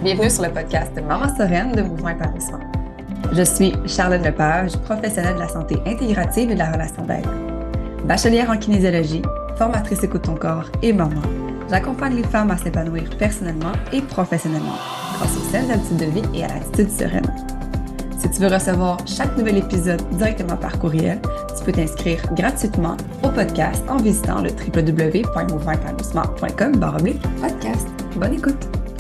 Bienvenue sur le podcast Maman Sereine de Mouvement Épanouissement. Je suis Charlotte Lepage, professionnelle de la santé intégrative et de la relation d'aide. Bachelière en kinésiologie, formatrice écoute ton corps et maman, j'accompagne les femmes à s'épanouir personnellement et professionnellement grâce aux saines habitudes de vie et à l'attitude sereine. Si tu veux recevoir chaque nouvel épisode directement par courriel, tu peux t'inscrire gratuitement au podcast en visitant le www.mouvementépanouissement.com/podcast. Bonne écoute!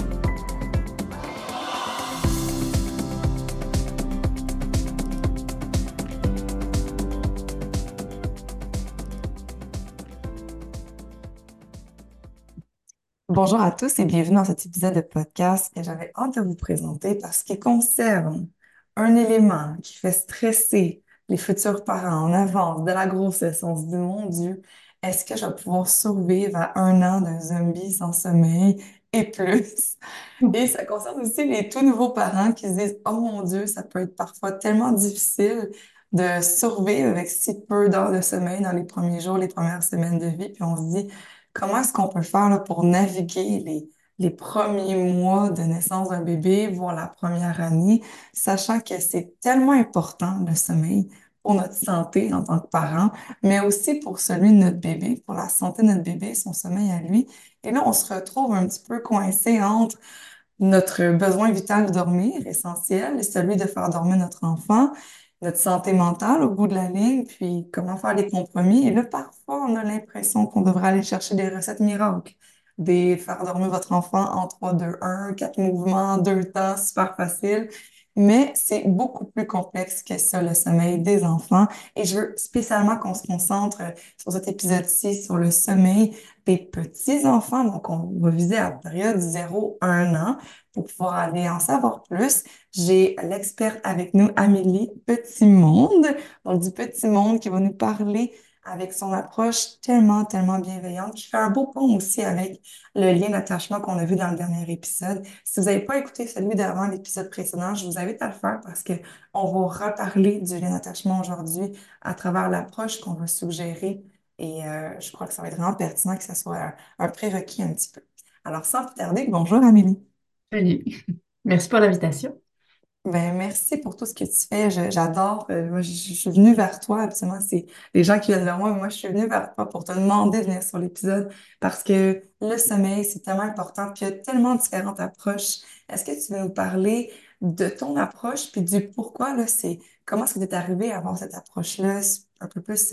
Bonjour à tous et bienvenue dans cet épisode de podcast que j'avais hâte de vous présenter parce qu'il concerne un élément qui fait stresser les futurs parents en avance de la grossesse. On se dit, mon Dieu, est-ce que je vais pouvoir survivre à un an d'un zombie sans sommeil et plus? Et ça concerne aussi les tout nouveaux parents qui se disent, oh mon Dieu, ça peut être parfois tellement difficile de survivre avec si peu d'heures de sommeil dans les premiers jours, les premières semaines de vie. Puis on se dit, comment est-ce qu'on peut faire là, pour naviguer les premiers mois de naissance d'un bébé, voire la première année, sachant que c'est tellement important, le sommeil, pour notre santé en tant que parent, mais aussi pour celui de notre bébé, pour la santé de notre bébé, son sommeil à lui. Et là, on se retrouve un petit peu coincé entre notre besoin vital de dormir, essentiel, et celui de faire dormir notre enfant, notre santé mentale au bout de la ligne, puis comment faire des compromis. Et là, parfois, on a l'impression qu'on devrait aller chercher des recettes miracles, des faire dormir votre enfant en 3, 2, 1, 4 mouvements, 2 temps, super facile. Mais c'est beaucoup plus complexe que ça, le sommeil des enfants. Et je veux spécialement qu'on se concentre sur cet épisode-ci, sur le sommeil des petits-enfants. Donc, on va viser à la période 0 à 1 an. Pour pouvoir aller en savoir plus, j'ai l'experte avec nous, Amélie Petit-Monde, donc du Petit Monde, qui va nous parler avec son approche tellement, tellement bienveillante, qui fait un beau pont aussi avec le lien d'attachement qu'on a vu dans le dernier épisode. Si vous n'avez pas écouté celui d'avant, l'épisode précédent, je vous invite à le faire parce que on va reparler du lien d'attachement aujourd'hui à travers l'approche qu'on va suggérer. Et je crois que ça va être vraiment pertinent que ça soit un prérequis un petit peu. Alors, sans plus tarder, bonjour Amélie. Salut. Merci pour l'invitation. Ben, merci pour tout ce que tu fais. J'adore. Moi, je suis venue vers toi. Absolument, c'est les gens qui viennent vers moi, mais moi, je suis venue vers toi pour te demander de venir sur l'épisode parce que le sommeil, c'est tellement important. Puis il y a tellement différentes approches. Est-ce que tu veux nous parler de ton approche puis du pourquoi, là, c'est comment est-ce que tu es arrivé à avoir cette approche-là un peu plus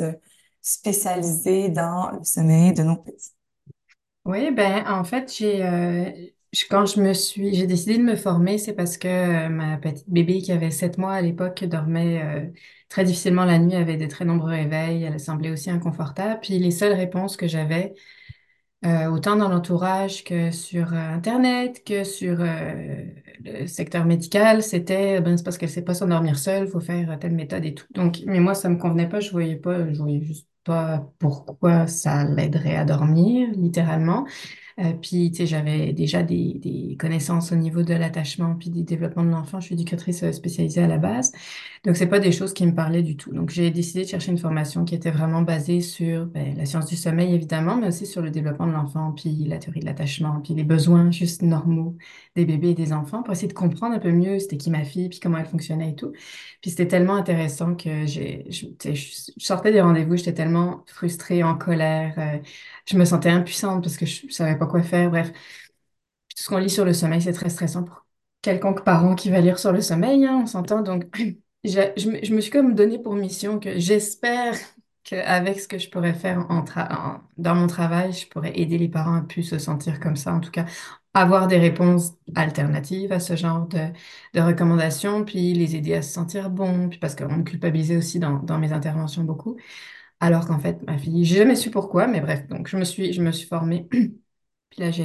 spécialisée dans le sommeil de nos petits? Oui, ben en fait, quand j'ai décidé de me former, c'est parce que ma petite bébé qui avait 7 mois à l'époque dormait très difficilement la nuit, avait de très nombreux réveils, elle semblait aussi inconfortable. Puis les seules réponses que j'avais, autant dans l'entourage que sur Internet, que sur le secteur médical, c'était ben c'est parce qu'elle sait pas s'endormir seule, faut faire telle méthode et tout. Donc, mais moi ça me convenait pas, je voyais juste pas pourquoi ça l'aiderait à dormir, littéralement. Puis, tu sais, j'avais déjà des connaissances au niveau de l'attachement puis du développement de l'enfant. Je suis éducatrice spécialisée à la base. Donc, c'est pas des choses qui me parlaient du tout. Donc, j'ai décidé de chercher une formation qui était vraiment basée sur ben, la science du sommeil, évidemment, mais aussi sur le développement de l'enfant, puis la théorie de l'attachement, puis les besoins juste normaux des bébés et des enfants pour essayer de comprendre un peu mieux c'était qui ma fille, puis comment elle fonctionnait et tout. Puis, c'était tellement intéressant que tu sais, je sortais des rendez-vous, j'étais tellement frustrée, en colère. Je me sentais impuissante parce que je savais pas quoi faire. Bref, tout ce qu'on lit sur le sommeil, c'est très stressant pour quelconque parent qui va lire sur le sommeil, hein, on s'entend. Donc, je me suis comme donné pour mission que j'espère qu'avec ce que je pourrais faire dans mon travail, je pourrais aider les parents à plus se sentir comme ça. En tout cas, avoir des réponses alternatives à ce genre de recommandations, puis les aider à se sentir bon, puis parce qu'on me culpabilisait aussi dans mes interventions beaucoup. Alors qu'en fait, ma fille, j'ai jamais su pourquoi, mais bref, donc je me suis formée. Puis là,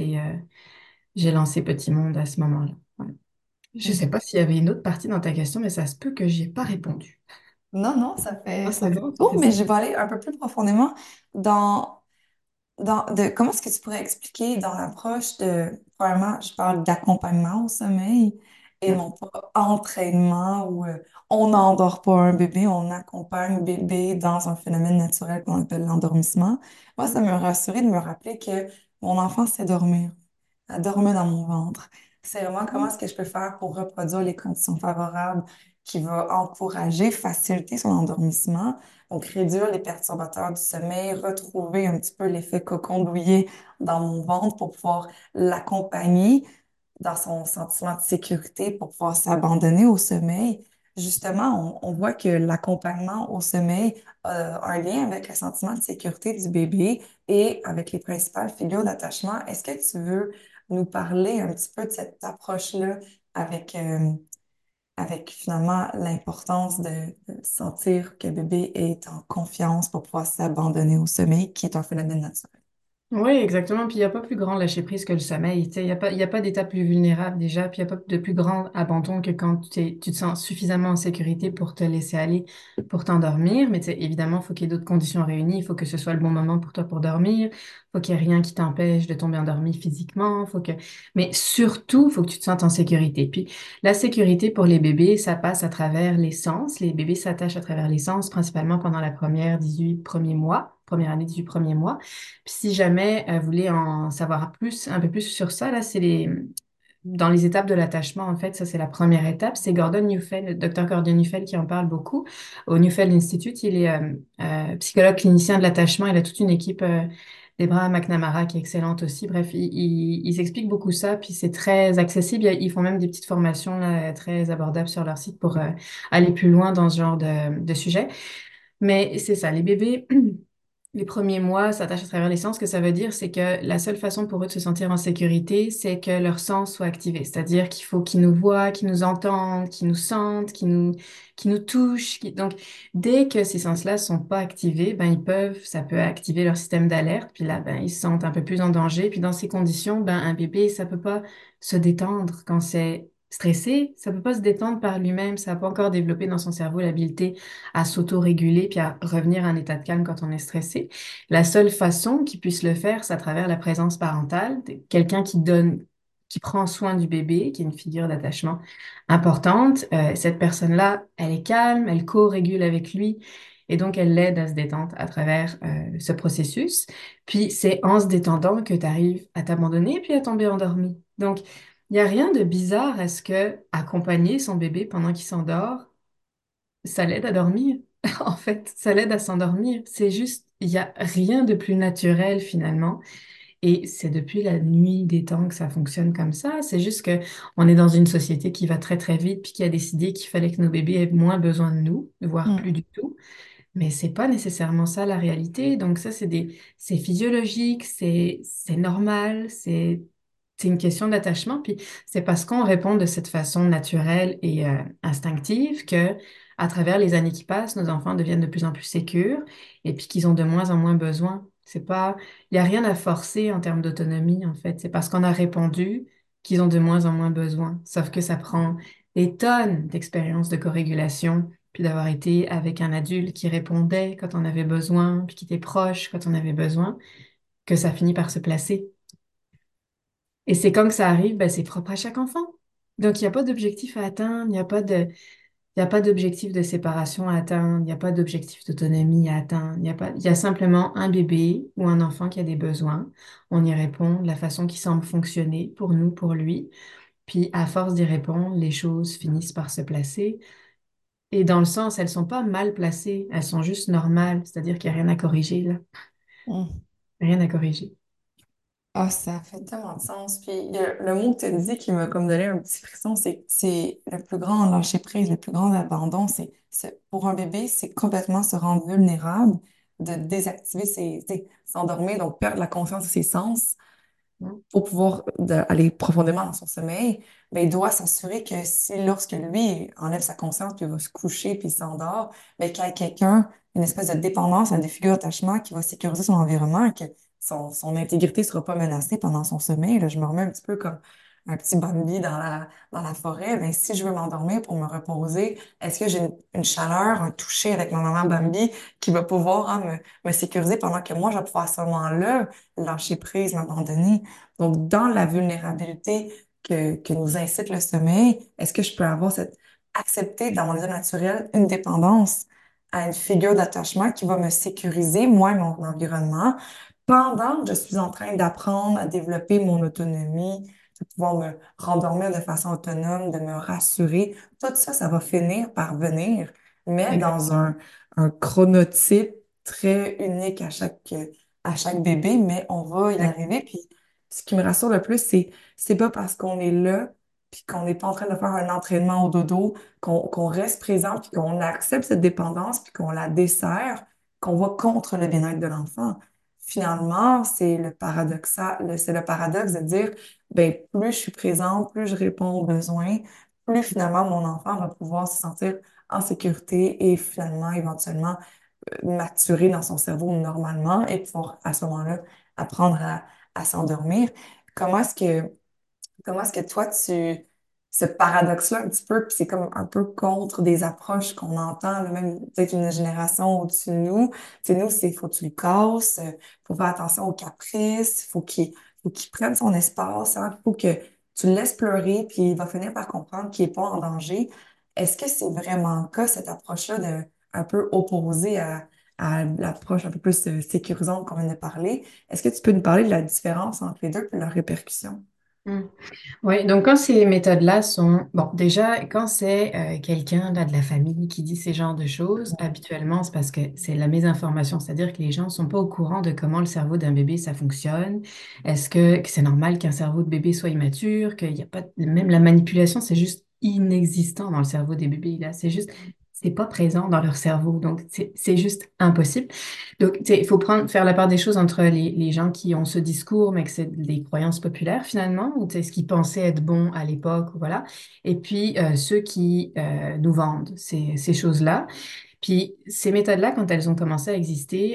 j'ai lancé Petit Monde à ce moment-là. Ouais. Je sais pas s'il y avait une autre partie dans ta question, mais ça se peut que j'ai pas répondu. Non, non, Ah, ça c'est fait bon, tu Oh, fais mais ça. je vais aller un peu plus profondément dans comment est-ce que tu pourrais expliquer dans l'approche premièrement, je parle d'accompagnement au sommeil et Ouais. non pas entraînement où on n'endort pas un bébé, on accompagne le bébé dans un phénomène naturel qu'on appelle l'endormissement. Moi, ça me rassurait de me rappeler que mon enfant sait dormir. Elle dormait dans mon ventre. C'est vraiment comment Mhm. est-ce que je peux faire pour reproduire les conditions favorables qui vont encourager, faciliter son endormissement, donc réduire les perturbateurs du sommeil, retrouver un petit peu l'effet cocon douillet dans mon ventre pour pouvoir l'accompagner dans son sentiment de sécurité pour pouvoir s'abandonner au sommeil. Justement, on voit que l'accompagnement au sommeil a un lien avec le sentiment de sécurité du bébé et avec les principales figures d'attachement. Est-ce que tu veux nous parler un petit peu de cette approche-là avec, avec finalement l'importance de sentir que le bébé est en confiance pour pouvoir s'abandonner au sommeil, qui est un phénomène naturel? Oui, exactement. Puis il n'y a pas plus grand lâcher prise que le sommeil. Tu sais, il y a pas d'état plus vulnérable déjà. Puis il n'y a pas de plus grand abandon que quand tu te sens suffisamment en sécurité pour te laisser aller, pour t'endormir. Mais tu sais, évidemment, il faut qu'il y ait d'autres conditions réunies. Il faut que ce soit le bon moment pour toi pour dormir. Il faut qu'il n'y ait rien qui t'empêche de tomber endormi physiquement. Mais surtout, il faut que tu te sentes en sécurité. Puis la sécurité pour les bébés, ça passe à travers les sens. Les bébés s'attachent à travers les sens, principalement pendant la première 18 premiers mois, première année 18 premiers mois. Puis si jamais vous voulez en savoir plus, un peu plus sur ça, là, dans les étapes de l'attachement, en fait, ça c'est la première étape. C'est Gordon Neufeld, le docteur Gordon Neufeld qui en parle beaucoup. Au Neufeld Institute, il est psychologue clinicien de l'attachement. Il a toute une équipe, Debra McNamara, qui est excellente aussi. Bref, ils expliquent beaucoup ça, puis c'est très accessible. Ils font même des petites formations là, très abordables sur leur site pour aller plus loin dans ce genre de sujet. Mais c'est ça, les bébés. Les premiers mois s'attachent à travers les sens. Ce que ça veut dire, c'est que la seule façon pour eux de se sentir en sécurité, c'est que leurs sens soient activés. C'est-à-dire qu'il faut qu'ils nous voient, qu'ils nous entendent, qu'ils nous sentent, qu'ils nous touchent. Donc, dès que ces sens-là sont pas activés, ben, ça peut activer leur système d'alerte. Puis là, ben, ils se sentent un peu plus en danger. Puis dans ces conditions, ben, un bébé, ça peut pas se détendre quand c'est stressé. Ça peut pas se détendre par lui-même. Ça n'a pas encore développé dans son cerveau l'habileté à s'auto-réguler puis à revenir à un état de calme quand on est stressé. La seule façon qu'ils puissent le faire, c'est à travers la présence parentale, quelqu'un qui donne, qui prend soin du bébé, qui est une figure d'attachement importante. Cette personne-là, elle est calme, elle co-régule avec lui. Et donc, elle l'aide à se détendre à travers ce processus. Puis, c'est en se détendant que tu arrives à t'abandonner puis à tomber endormi. Donc, il n'y a rien de bizarre à ce que accompagner son bébé pendant qu'il s'endort, ça l'aide à dormir. En fait, ça l'aide à s'endormir. C'est juste, il n'y a rien de plus naturel finalement. Et c'est depuis la nuit des temps que ça fonctionne comme ça. C'est juste que on est dans une société qui va très très vite puis qui a décidé qu'il fallait que nos bébés aient moins besoin de nous, voire plus Hmm. du tout. Mais c'est pas nécessairement ça la réalité. Donc ça, c'est physiologique, c'est normal, c'est une question d'attachement. Puis c'est parce qu'on répond de cette façon naturelle et instinctive que, à travers les années qui passent, nos enfants deviennent de plus en plus sécures et puis qu'ils ont de moins en moins besoin. C'est pas, il y a rien à forcer en termes d'autonomie en fait. C'est parce qu'on a répondu qu'ils ont de moins en moins besoin. Sauf que ça prend des tonnes d'expériences de corrégulation puis d'avoir été avec un adulte qui répondait quand on avait besoin, puis qui était proche quand on avait besoin, que ça finit par se placer. Et c'est comme que ça arrive, ben, c'est propre à chaque enfant. Donc, il n'y a pas d'objectif à atteindre, il y a pas d'objectif de séparation à atteindre, il n'y a pas d'objectif d'autonomie à atteindre, il y a simplement un bébé ou un enfant qui a des besoins. On y répond de la façon qui semble fonctionner pour nous, pour lui. Puis, à force d'y répondre, les choses finissent par se placer. Et dans le sens, elles sont pas mal placées, elles sont juste normales, c'est-à-dire qu'il n'y a rien à corriger là, Hmm. rien à corriger. Ah, ça fait tellement de sens. Puis il y a le mot que tu as dit qui m'a comme donné un petit frisson, c'est le plus grand lâcher prise, le plus grand abandon. Pour un bébé, c'est complètement se rendre vulnérable, de désactiver s'endormir, donc perdre la conscience de ses sens Mm. pour pouvoir aller profondément dans son sommeil, ben, il doit s'assurer que si, lorsque lui enlève sa conscience, puis il va se coucher, puis il s'endort, ben, qu'il y a quelqu'un, une espèce de dépendance, un des figures d'attachement qui va sécuriser son environnement, que son intégrité ne sera pas menacée pendant son sommeil. Là, je me remets un petit peu comme un petit Bambi dans la forêt. Ben, si je veux m'endormir pour me reposer, est-ce que j'ai une chaleur, un toucher avec ma maman Bambi qui va pouvoir hein, me sécuriser pendant que moi, je vais pouvoir à ce moment-là lâcher prise, m'abandonner? Donc, dans la vulnérabilité que nous incite le sommeil, est-ce que je peux avoir accepter dans mon état naturel une dépendance à une figure d'attachement qui va me sécuriser, moi et mon environnement, pendant que je suis en train d'apprendre à développer mon autonomie, de pouvoir me rendormir de façon autonome, de me rassurer. Tout ça, ça va finir par venir, mais Exact. dans un chronotype très unique à chaque bébé, mais on va y arriver. Puis ce qui me rassure le plus, c'est pas parce qu'on est là, puis qu'on n'est pas en train de faire un entraînement au dodo, qu'on reste présent, puis qu'on accepte cette dépendance, puis qu'on la dessert, qu'on va contre le bien-être de l'enfant. Finalement, c'est le paradoxe de dire, ben, plus je suis présente, plus je réponds aux besoins, plus finalement mon enfant va pouvoir se sentir en sécurité et finalement, éventuellement, maturer dans son cerveau normalement et pouvoir à ce moment-là apprendre à s'endormir. Comment est-ce que Comment est-ce que toi, ce paradoxe-là, un petit peu, puis c'est comme un peu contre des approches qu'on entend, là, même peut-être une génération au-dessus de nous. Tu sais, nous, c'est faut que tu le casses, faut faire attention aux caprices, faut qu'il prenne son espace, hein, faut que tu le laisses pleurer, puis il va finir par comprendre qu'il n'est pas en danger. Est-ce que c'est vraiment le cas, cette approche-là, un peu opposée à l'approche un peu plus sécurisante qu'on vient de parler? Est-ce que tu peux nous parler de la différence entre les deux et leurs répercussions? Oui, donc quand ces méthodes-là sont... Bon, déjà, quand c'est quelqu'un là, de la famille qui dit ces genres de choses, habituellement, c'est parce que c'est la mésinformation, c'est-à-dire que les gens sont pas au courant de comment le cerveau d'un bébé, ça fonctionne. Est-ce que c'est normal qu'un cerveau de bébé soit immature, qu'il y a pas... Même la manipulation, c'est juste inexistant dans le cerveau des bébés, là. C'est juste... C'est pas présent dans leur cerveau, donc c'est juste impossible. Donc, tu sais, il faut faire la part des choses entre les gens qui ont ce discours, mais que c'est des croyances populaires finalement, ou tu sais, ce qu'ils pensaient être bon à l'époque, voilà, et puis ceux qui nous vendent ces choses-là. Puis ces méthodes-là, quand elles ont commencé à exister,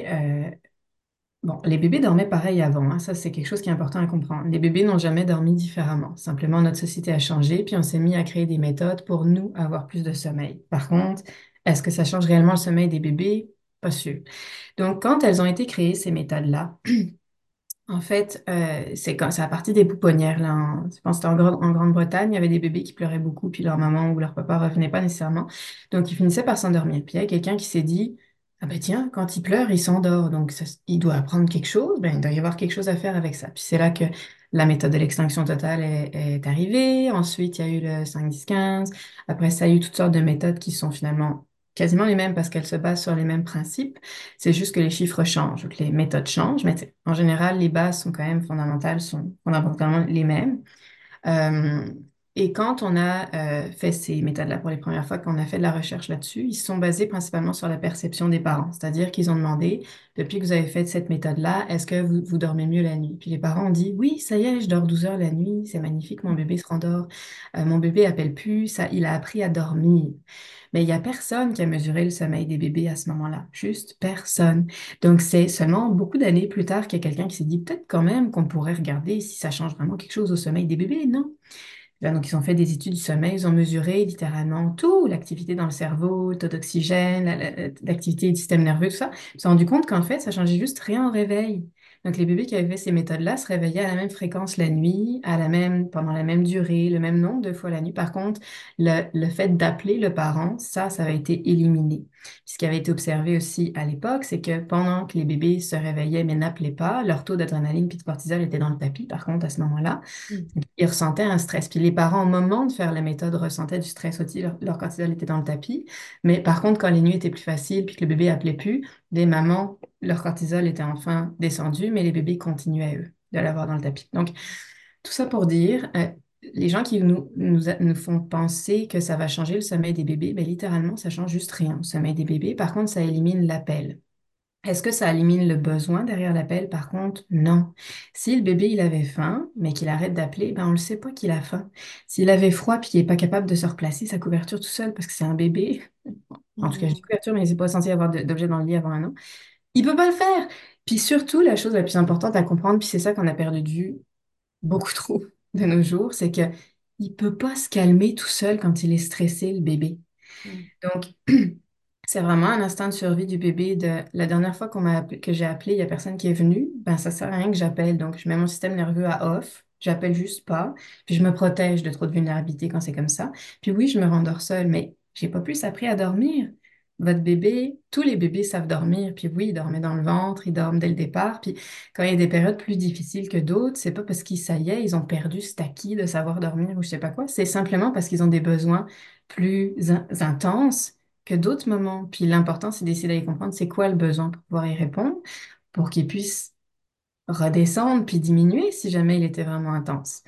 bon, les bébés dormaient pareil avant, hein, ça c'est quelque chose qui est important à comprendre. Les bébés n'ont jamais dormi différemment. Simplement, notre société a changé, puis on s'est mis à créer des méthodes pour nous avoir plus de sommeil. Par contre, est-ce que ça change réellement le sommeil des bébés? Pas sûr. Donc, quand elles ont été créées, ces méthodes-là, en fait, c'est quand c'est à partir des pouponnières, là, je pense que c'était en Grande-Bretagne, il y avait des bébés qui pleuraient beaucoup, puis leur maman ou leur papa revenait pas nécessairement. Donc, ils finissaient par s'endormir. Puis il y a quelqu'un qui s'est dit, ah ben tiens, quand il pleure, il s'endort. Donc, il doit apprendre quelque chose, ben, il doit y avoir quelque chose à faire avec ça. Puis c'est là que la méthode de l'extinction totale est arrivée. Ensuite, il y a eu le 5-10-15. Après, ça, il y a eu toutes sortes de méthodes qui sont finalement quasiment les mêmes parce qu'elles se basent sur les mêmes principes. C'est juste que les chiffres changent, que les méthodes changent, mais en général, les bases sont quand même fondamentales, sont fondamentalement les mêmes. Euh, et quand on a fait ces méthodes-là pour les premières fois, quand on a fait de la recherche là-dessus, ils se sont basés principalement sur la perception des parents. C'est-à-dire qu'ils ont demandé, depuis que vous avez fait cette méthode-là, est-ce que vous dormez mieux la nuit? Puis les parents ont dit, oui, ça y est, je dors 12 heures la nuit, c'est magnifique, mon bébé se rendort. Mon bébé appelle plus, ça, il a appris à dormir. Mais il n'y a personne qui a mesuré le sommeil des bébés à ce moment-là. Juste personne. Donc, c'est seulement beaucoup d'années plus tard qu'il y a quelqu'un qui s'est dit peut-être quand même qu'on pourrait regarder si ça change vraiment quelque chose au sommeil des bébés. Non. Là, donc, ils ont fait des études du sommeil, ils ont mesuré littéralement tout, l'activité dans le cerveau, le taux d'oxygène, l'activité du système nerveux, tout ça. Ils se sont rendu compte qu'en fait, ça changeait juste rien au réveil. Donc, les bébés qui avaient fait ces méthodes-là se réveillaient à la même fréquence la nuit, pendant la même durée, le même nombre de fois la nuit. Par contre, le fait d'appeler le parent, ça avait été éliminé. Puis, ce qui avait été observé aussi à l'époque, c'est que pendant que les bébés se réveillaient mais n'appelaient pas, leur taux d'adrénaline puis de cortisol était dans le tapis, par contre, à ce moment-là. Ils ressentaient un stress. Puis les parents, au moment de faire la méthode, ressentaient du stress aussi. Leur cortisol était dans le tapis. Mais par contre, quand les nuits étaient plus faciles puis que le bébé appelait plus, les mamans, leur cortisol était enfin descendu, mais les bébés continuaient, eux, de l'avoir dans le tapis. Donc, tout ça pour dire, les gens qui nous font penser que ça va changer le sommeil des bébés, ben, littéralement, ça change juste rien au sommeil des bébés. Par contre, ça élimine l'appel. Est-ce que ça élimine le besoin derrière l'appel? Par contre, non. Si le bébé il avait faim, mais qu'il arrête d'appeler, ben on ne sait pas qu'il a faim. S'il avait froid puis qu'il n'est pas capable de se replacer sa couverture tout seul parce que c'est un bébé, en tout cas j'ai Mhm. couverture, mais il n'est pas censé avoir d'objet dans le lit avant un an, il peut pas le faire. Puis surtout, la chose la plus importante à comprendre, puis c'est ça qu'on a perdu de vue beaucoup trop de nos jours, c'est que il peut pas se calmer tout seul quand il est stressé, le bébé. Mhm. Donc, c'est vraiment un instinct de survie du bébé. La dernière fois que j'ai appelé, il y a personne qui est venu, ben ça sert à rien que j'appelle. Donc, je mets mon système nerveux à off, j'appelle juste pas, puis je me protège de trop de vulnérabilité quand c'est comme ça. Puis oui, je me rendors seule, mais j'ai pas plus appris à dormir. votre bébé, tous les bébés savent dormir, puis oui, ils dorment dans le ventre, ils dorment dès le départ, puis quand il y a des périodes plus difficiles que d'autres, c'est pas parce qu'ils, ça y est, ils ont perdu cet acquis de savoir dormir ou je sais pas quoi, c'est simplement parce qu'ils ont des besoins plus intenses que d'autres moments. Puis l'important, c'est d'essayer d'aller comprendre c'est quoi le besoin pour pouvoir y répondre, pour qu'ils puissent redescendre puis diminuer si jamais il était vraiment intense.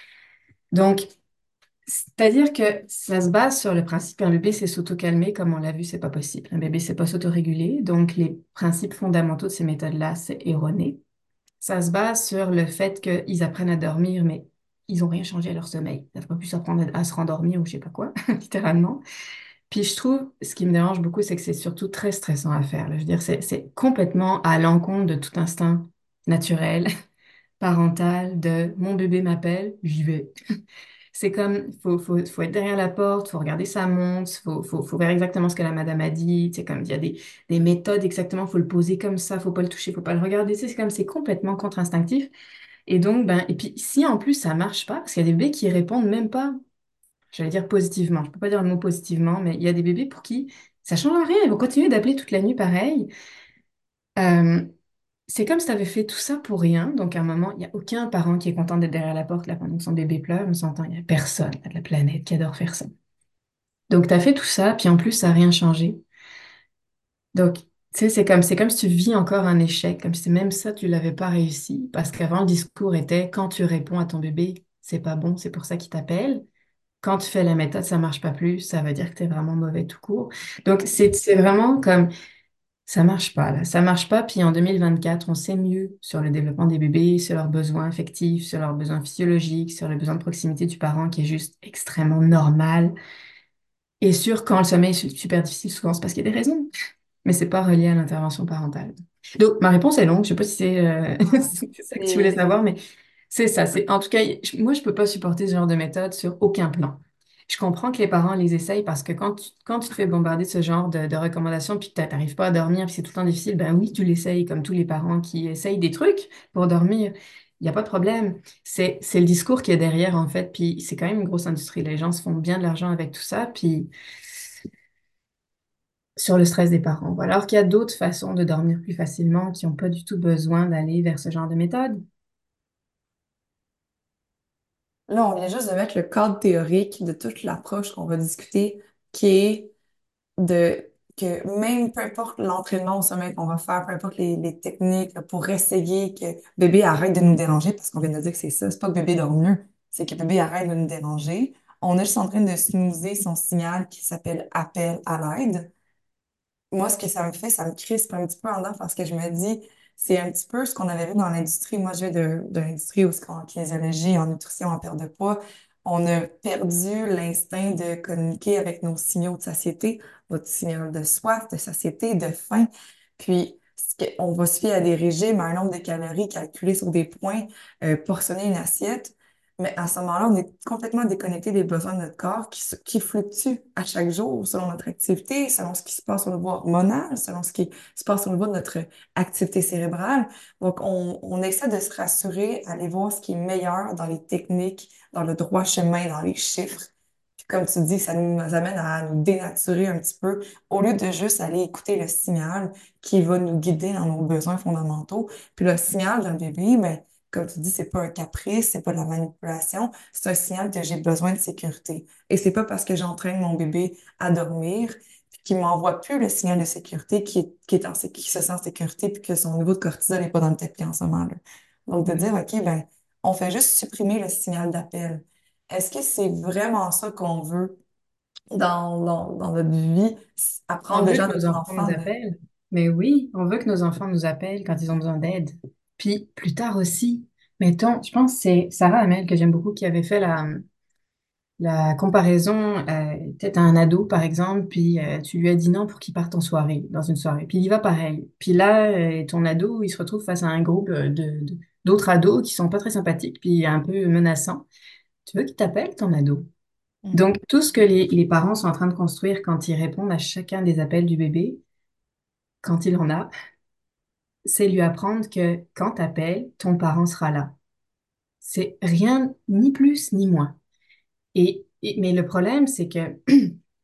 Donc, c'est-à-dire que ça se base sur le principe qu'un bébé sait s'auto-calmer, comme on l'a vu, c'est pas possible. Un bébé sait pas s'autoréguler, donc les principes fondamentaux de ces méthodes-là, c'est erroné. Ça se base sur le fait qu'ils apprennent à dormir, mais ils ont rien changé à leur sommeil. Ils n'ont pas pu s'apprendre à se rendormir ou je sais pas quoi, littéralement. Puis je trouve, ce qui me dérange beaucoup, c'est que c'est surtout très stressant à faire, là. Je veux dire, c'est complètement à l'encontre de tout instinct naturel, parental, de mon bébé m'appelle, j'y vais. C'est comme, faut être derrière la porte, faut regarder sa montre, faut faire exactement ce que la madame a dit. C'est comme, il y a des méthodes exactement, faut le poser comme ça, faut pas le toucher, faut pas le regarder. C'est comme, c'est complètement contre-instinctif. Et donc, ben, et puis, si en plus ça marche pas, parce qu'il y a des bébés qui répondent même pas, j'allais dire positivement, je peux pas dire le mot positivement, mais il y a des bébés pour qui ça change rien, ils vont continuer d'appeler toute la nuit pareil. Euh, c'est comme si tu avais fait tout ça pour rien. Donc, à un moment, il n'y a aucun parent qui est content d'être derrière la porte là pendant que son bébé pleure. On s'entend, il n'y a personne de la planète qui adore faire ça. Donc, tu as fait tout ça, puis en plus, ça n'a rien changé. Donc, tu sais, c'est comme si tu vis encore un échec, comme si même ça, tu l'avais pas réussi. Parce qu'avant, le discours était, quand tu réponds à ton bébé, c'est pas bon, c'est pour ça qu'il t'appelle. Quand tu fais la méthode, ça marche pas plus, ça veut dire que tu es vraiment mauvais tout court. Donc, c'est vraiment comme ça marche pas, là. Ça marche pas. Puis en 2024, on sait mieux sur le développement des bébés, sur leurs besoins affectifs, sur leurs besoins physiologiques, sur les besoins de proximité du parent qui est juste extrêmement normal. Et sur quand le sommeil est super difficile, souvent c'est parce qu'il y a des raisons, mais c'est pas relié à l'intervention parentale. Donc ma réponse est longue. Je sais pas si c'est Ouais. c'est ça que tu voulais Et savoir, mais c'est ça. C'est en tout cas, moi je peux pas supporter ce genre de méthode sur aucun plan. Je comprends que les parents les essayent parce que quand tu te fais bombarder de ce genre de recommandations puis que t'arrives pas à dormir puis c'est tout le temps difficile, ben oui, tu l'essayes comme tous les parents qui essayent des trucs pour dormir. Il n'y a pas de problème. C'est le discours qui est derrière en fait. Puis c'est quand même une grosse industrie. Les gens se font bien de l'argent avec tout ça. Puis sur le stress des parents. Voilà. Alors qu'il y a d'autres façons de dormir plus facilement qui n'ont pas du tout besoin d'aller vers ce genre de méthode. là, on vient juste de mettre le cadre théorique de toute l'approche qu'on va discuter, qui est de que même peu importe l'entraînement au sommeil qu'on va faire, peu importe les techniques là, pour essayer que bébé arrête de nous déranger, parce qu'on vient de dire que c'est ça, c'est pas que bébé dort mieux, c'est que bébé arrête de nous déranger. On est juste en train de snoozer son signal qui s'appelle appel à l'aide. Moi, ce que ça me fait, ça me crispe un petit peu en dedans parce que je me dis, c'est un petit peu ce qu'on avait vu dans l'industrie. Moi, je viens de l'industrie où, en kinésiologie, en nutrition, en perte de poids, on a perdu l'instinct de communiquer avec nos signaux de satiété, notre signal de soif, de satiété, de faim. Puis, on va se fier à des régimes, à un nombre de calories calculés sur des points, portionner une assiette. Mais à ce moment-là, on est complètement déconnecté des besoins de notre corps qui fluctuent à chaque jour selon notre activité, selon ce qui se passe au niveau hormonal, selon ce qui se passe au niveau de notre activité cérébrale. Donc, on essaie de se rassurer, aller voir ce qui est meilleur dans les techniques, dans le droit chemin, dans les chiffres. Puis comme tu dis, ça nous amène à nous dénaturer un petit peu au lieu de juste aller écouter le signal qui va nous guider dans nos besoins fondamentaux. Puis le signal d'un bébé, ben, comme tu dis, c'est pas un caprice, c'est pas de la manipulation, c'est un signal que j'ai besoin de sécurité. Et c'est pas parce que j'entraîne mon bébé à dormir qu'il m'envoie plus le signal de sécurité qui se sent en sécurité puis que son niveau de cortisol est pas dans le tapis en ce moment-là. Donc, de dire, OK, ben, on fait juste supprimer le signal d'appel. Est-ce que c'est vraiment ça qu'on veut dans notre vie? On Apprendre veut déjà que à nos nos enfants enfants nous de... appellent. Mais oui, on veut que nos enfants nous appellent quand ils ont besoin d'aide. Puis plus tard aussi, mettons, je pense que c'est Sarah Hamel que j'aime beaucoup qui avait fait la comparaison. Peut-être un ado, par exemple, puis tu lui as dit non pour qu'il parte en soirée, dans une soirée. Puis il y va pareil. Puis là, ton ado, il se retrouve face à un groupe d'autres ados qui sont pas très sympathiques, puis un peu menaçants. Tu veux qu'il t'appelle, ton ado? Mhm. Donc, tout ce que les parents sont en train de construire quand ils répondent à chacun des appels du bébé, quand il en a, c'est lui apprendre que quand t'appelles, ton parent sera là. C'est rien, ni plus ni moins. Mais le problème, c'est que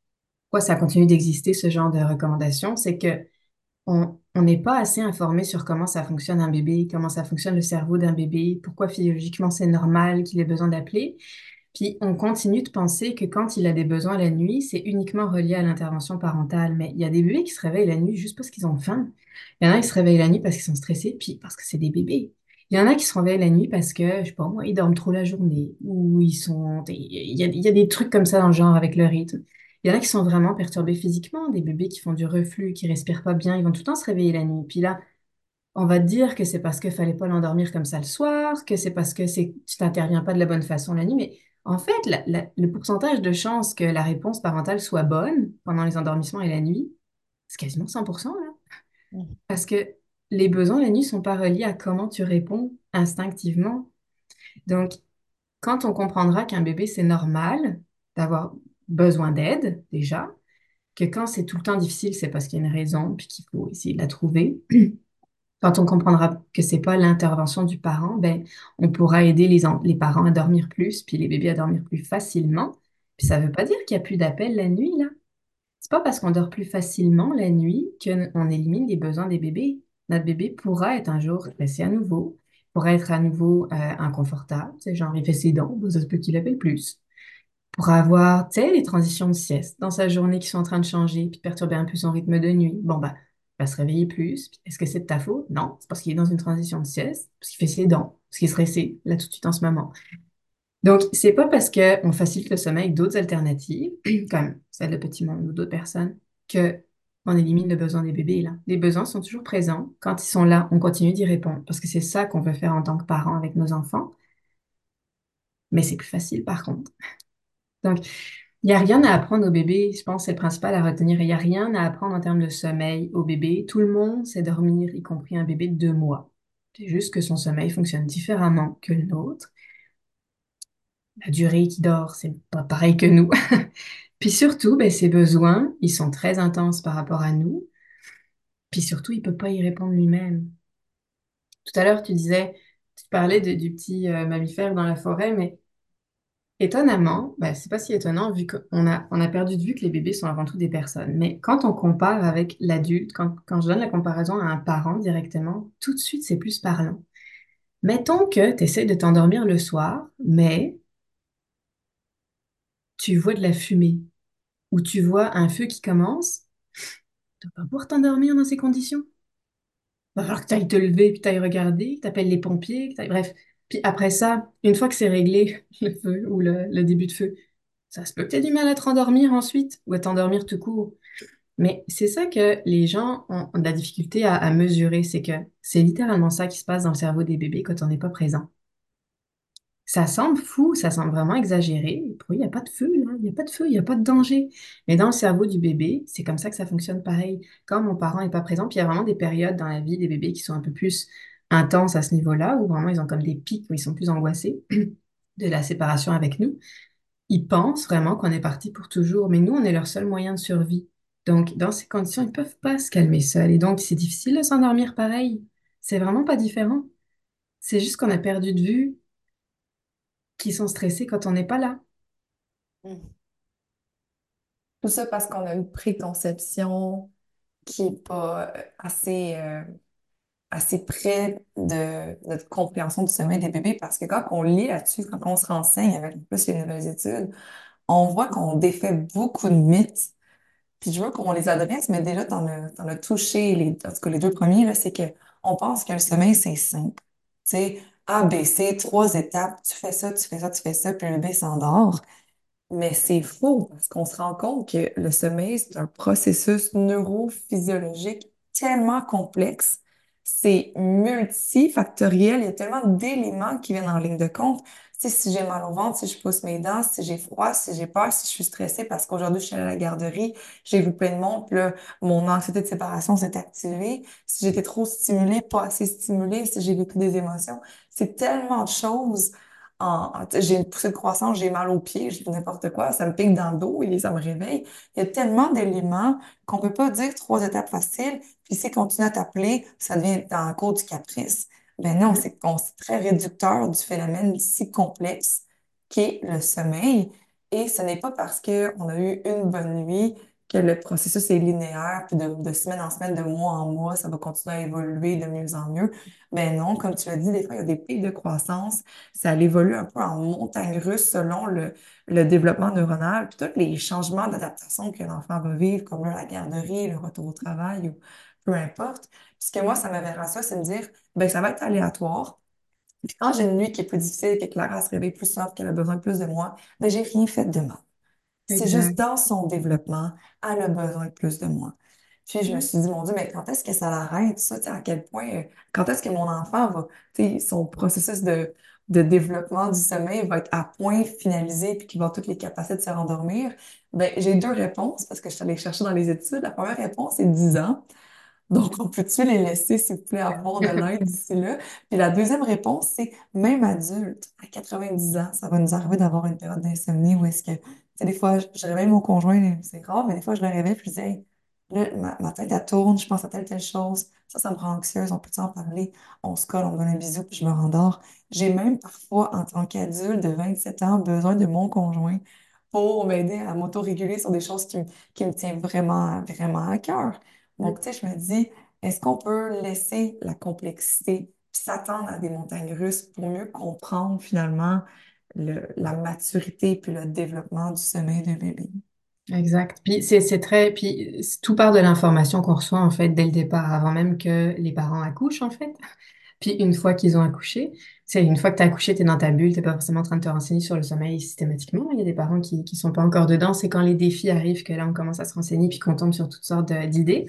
pourquoi ça continue d'exister, ce genre de recommandations, c'est que on n'est pas assez informé sur comment ça fonctionne un bébé, comment ça fonctionne le cerveau d'un bébé, pourquoi physiologiquement c'est normal qu'il ait besoin d'appeler. Puis on continue de penser que quand il a des besoins la nuit, c'est uniquement relié à l'intervention parentale. Mais il y a des bébés qui se réveillent la nuit juste parce qu'ils ont faim. Il y en a qui se réveillent la nuit parce qu'ils sont stressés, puis parce que c'est des bébés. Il y en a qui se réveillent la nuit parce que, je sais pas moi, ils dorment trop la journée, ou ils sont... il y a des trucs comme ça dans le genre avec le rythme. Il y en a qui sont vraiment perturbés physiquement, des bébés qui font du reflux, qui respirent pas bien, ils vont tout le temps se réveiller la nuit. Puis là, on va te dire que c'est parce qu'il fallait pas l'endormir comme ça le soir, que c'est parce que tu t'interviens pas de la bonne façon la nuit, mais en fait, le pourcentage de chances que la réponse parentale soit bonne pendant les endormissements et la nuit, c'est quasiment 100%, là. Mhm. Parce que les besoins la nuit sont pas reliés à comment tu réponds instinctivement. Donc, quand on comprendra qu'un bébé, c'est normal d'avoir besoin d'aide, déjà, que quand c'est tout le temps difficile, c'est parce qu'il y a une raison, puis qu'il faut essayer de la trouver. Quand on comprendra que c'est pas l'intervention du parent, ben, on pourra aider les parents à dormir plus, puis les bébés à dormir plus facilement. Puis ça veut pas dire qu'il y a plus d'appels la nuit, là. C'est pas parce qu'on dort plus facilement la nuit qu'on élimine les besoins des bébés. Notre bébé pourra être un jour stressé à nouveau, pourra être à nouveau inconfortable. C'est genre, il fait ses dents, ben, ça se peut qu'il appelle plus. Pourra avoir, tu sais, les transitions de sieste dans sa journée qui sont en train de changer, puis perturber un peu son rythme de nuit. Bon, bah, il va se réveiller plus. Puis est-ce que c'est de ta faute? Non, c'est parce qu'il est dans une transition de sieste, parce qu'il fait ses dents, parce qu'il est stressé, là, tout de suite en ce moment. Donc, c'est pas parce qu'on facilite le sommeil avec d'autres alternatives, comme celle de Petit Monde ou d'autres personnes, que on élimine le besoin des bébés, là. Les besoins sont toujours présents. Quand ils sont là, on continue d'y répondre, parce que c'est ça qu'on veut faire en tant que parents avec nos enfants. Mais c'est plus facile, par contre. Donc, il n'y a rien à apprendre au bébé. Je pense que c'est le principal à retenir. Il n'y a rien à apprendre en termes de sommeil au bébé. Tout le monde sait dormir, y compris un bébé de 2 mois. C'est juste que son sommeil fonctionne différemment que le nôtre. La durée qu'il dort, c'est pas pareil que nous. Puis surtout, ben, ses besoins, ils sont très intenses par rapport à nous. Puis surtout, il peut pas y répondre lui-même. Tout à l'heure, tu parlais du petit mammifère dans la forêt, mais étonnamment, ben, c'est pas si étonnant vu qu'on a perdu de vue que les bébés sont avant tout des personnes. Mais quand on compare avec l'adulte, quand je donne la comparaison à un parent directement, tout de suite, c'est plus parlant. Mettons que tu essaies de t'endormir le soir, mais tu vois de la fumée ou tu vois un feu qui commence, tu vas pas pouvoir t'endormir dans ces conditions. Va falloir que tu ailles te lever, puis tu ailles regarder, que tu appelles les pompiers, bref. Puis après ça, une fois que c'est réglé, le feu ou le début de feu, ça se peut que tu aies du mal à te rendormir ensuite ou à t'endormir tout court. Mais c'est ça que les gens ont de la difficulté à mesurer, c'est que c'est littéralement ça qui se passe dans le cerveau des bébés quand on n'est pas présent. Ça semble fou, ça semble vraiment exagéré. Pour eux, il n'y a pas de feu, là. Il n'y a pas de feu, il n'y a pas de danger. Mais dans le cerveau du bébé, c'est comme ça que ça fonctionne pareil. Quand mon parent n'est pas présent, puis il y a vraiment des périodes dans la vie des bébés qui sont un peu plus intenses à ce niveau-là, où vraiment ils ont comme des pics, où ils sont plus angoissés de la séparation avec nous. Ils pensent vraiment qu'on est parti pour toujours, mais nous, on est leur seul moyen de survie. Donc, dans ces conditions, ils peuvent pas se calmer seuls. Et donc, c'est difficile de s'endormir pareil. C'est vraiment pas différent. C'est juste qu'on a perdu de vue qu'ils sont stressés quand on n'est pas là. Mhm. Tout ça parce qu'on a une préconception qui n'est pas assez près de notre compréhension du sommeil des bébés parce que quand on lit là-dessus, quand on se renseigne avec en plus les nouvelles études, on voit qu'on défait beaucoup de mythes. Puis je veux qu'on les adresse, mais déjà, t'en as touché en tout cas, les deux premiers, là, c'est que on pense que le sommeil, c'est simple. Tu sais, A, B, C, trois étapes, tu fais ça, tu fais ça, tu fais ça, puis le bébé s'endort. Mais c'est faux parce qu'on se rend compte que le sommeil, c'est un processus neurophysiologique tellement complexe. C'est multifactoriel. Il y a tellement d'éléments qui viennent en ligne de compte. Tu sais, si j'ai mal au ventre, si je pousse mes dents, si j'ai froid, si j'ai peur, si je suis stressée parce qu'aujourd'hui je suis allée à la garderie, j'ai vu plein de monde, puis là, mon anxiété de séparation s'est activée. Si j'étais trop stimulée, pas assez stimulée, si j'ai vécu des émotions, c'est tellement de choses j'ai une poussée de croissance, j'ai mal aux pieds, je fais n'importe quoi, ça me pique dans le dos et ça me réveille. Il y a tellement d'éléments qu'on peut pas dire trois étapes faciles, puis si continue à t'appeler, ça devient dans le cours du caprice. Ben non, c'est très réducteur du phénomène si complexe qu'est le sommeil. Et ce n'est pas parce qu'on a eu une bonne nuit que le processus est linéaire, puis de semaine en semaine, de mois en mois, ça va continuer à évoluer de mieux en mieux. Ben non, comme tu l'as dit, des fois, il y a des pics de croissance. Ça évolue un peu en montagne russe selon le développement neuronal, puis tous les changements d'adaptation que l'enfant va vivre, comme là, la garderie, le retour au travail, ou peu importe. Puis ce que moi, ça m'avait rassuré, c'est de dire, ben ça va être aléatoire. Puis quand j'ai une nuit qui est plus difficile, que Clara se réveille plus soft, qu'elle a besoin de plus de moi, ben j'ai rien fait de mal. C'est juste Exact. dans son développement, elle a besoin de plus de moi. Puis je me suis dit, mon Dieu, mais quand est-ce que ça l'arrête, ça, tu sais, à quel point, quand est-ce que mon enfant va, tu sais, son processus de développement du sommeil va être à point finalisé, puis qu'il va avoir toutes les capacités de se rendormir? Ben, j'ai deux réponses, parce que je suis allée chercher dans les études. La première réponse, c'est 10 ans. Donc, on peut-tu les laisser, s'il vous plaît, avoir de l'aide d'ici là? Puis la deuxième réponse, c'est même adulte, à 90 ans, ça va nous arriver d'avoir une période d'insomnie où est-ce que, tu sais, des fois, je réveille mon conjoint, c'est rare, mais des fois, je le réveille, puis je dis, hey, là, ma tête, elle tourne, je pense à telle chose, ça me rend anxieuse, on peut en parler? On se colle, on me donne un bisou, puis je me rendors. J'ai même parfois, en tant qu'adulte de 27 ans, besoin de mon conjoint pour m'aider à m'autoréguler sur des choses qui me tiennent vraiment, vraiment à cœur. Donc, tu sais, je me dis, est-ce qu'on peut laisser la complexité puis s'attendre à des montagnes russes pour mieux comprendre finalement la maturité puis le développement du sommeil de bébé? Exact. Puis c'est très, puis tout part de l'information qu'on reçoit en fait dès le départ, avant même que les parents accouchent en fait. Puis une fois qu'ils ont accouché, c'est une fois que tu as accouché, tu es dans ta bulle, t'es pas forcément en train de te renseigner sur le sommeil systématiquement. Il y a des parents qui sont pas encore dedans. C'est quand les défis arrivent que là on commence à se renseigner puis qu'on tombe sur toutes sortes d'idées.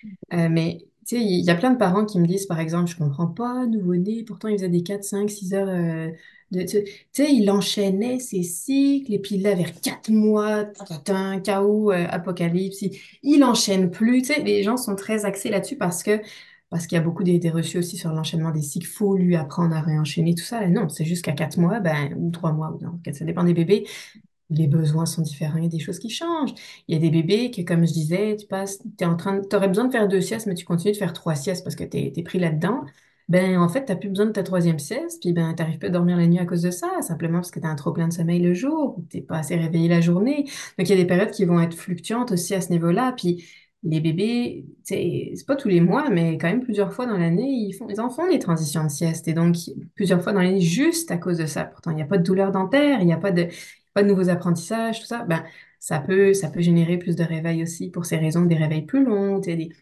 Mais tu sais, il y a plein de parents qui me disent, par exemple, je comprends pas, nouveau-né, pourtant il faisait des 4 5 6 heures tu sais, il enchaînait ses cycles, et puis là, vers 4 mois, un chaos, apocalypse, il enchaîne plus. Tu sais, les gens sont très axés là-dessus parce qu'il y a beaucoup d'idées reçues aussi sur l'enchaînement des cycles. Faut lui apprendre à réenchaîner tout ça. Et non, c'est juste qu'à 4 mois, ben, ou 3 mois, ou non, ça dépend des bébés, les besoins sont différents, il y a des choses qui changent. Il y a des bébés que, comme je disais, t'aurais besoin de faire 2 siestes, mais tu continues de faire 3 siestes parce que t'es pris là-dedans. Ben, en fait, t'as plus besoin de ta troisième sieste, puis ben, t'arrives pas à dormir la nuit à cause de ça, simplement parce que t'as un trop plein de sommeil le jour, ou t'es pas assez réveillé la journée. Donc, il y a des périodes qui vont être fluctuantes aussi à ce niveau-là, puis les bébés, c'est pas tous les mois, mais quand même plusieurs fois dans l'année, ils en font des transitions de sieste, et donc plusieurs fois dans l'année, juste à cause de ça. Pourtant, il n'y a pas de douleur dentaire, il n'y a pas de nouveaux apprentissages, tout ça, ben, ça peut générer plus de réveils aussi pour ces raisons, des réveils plus longs.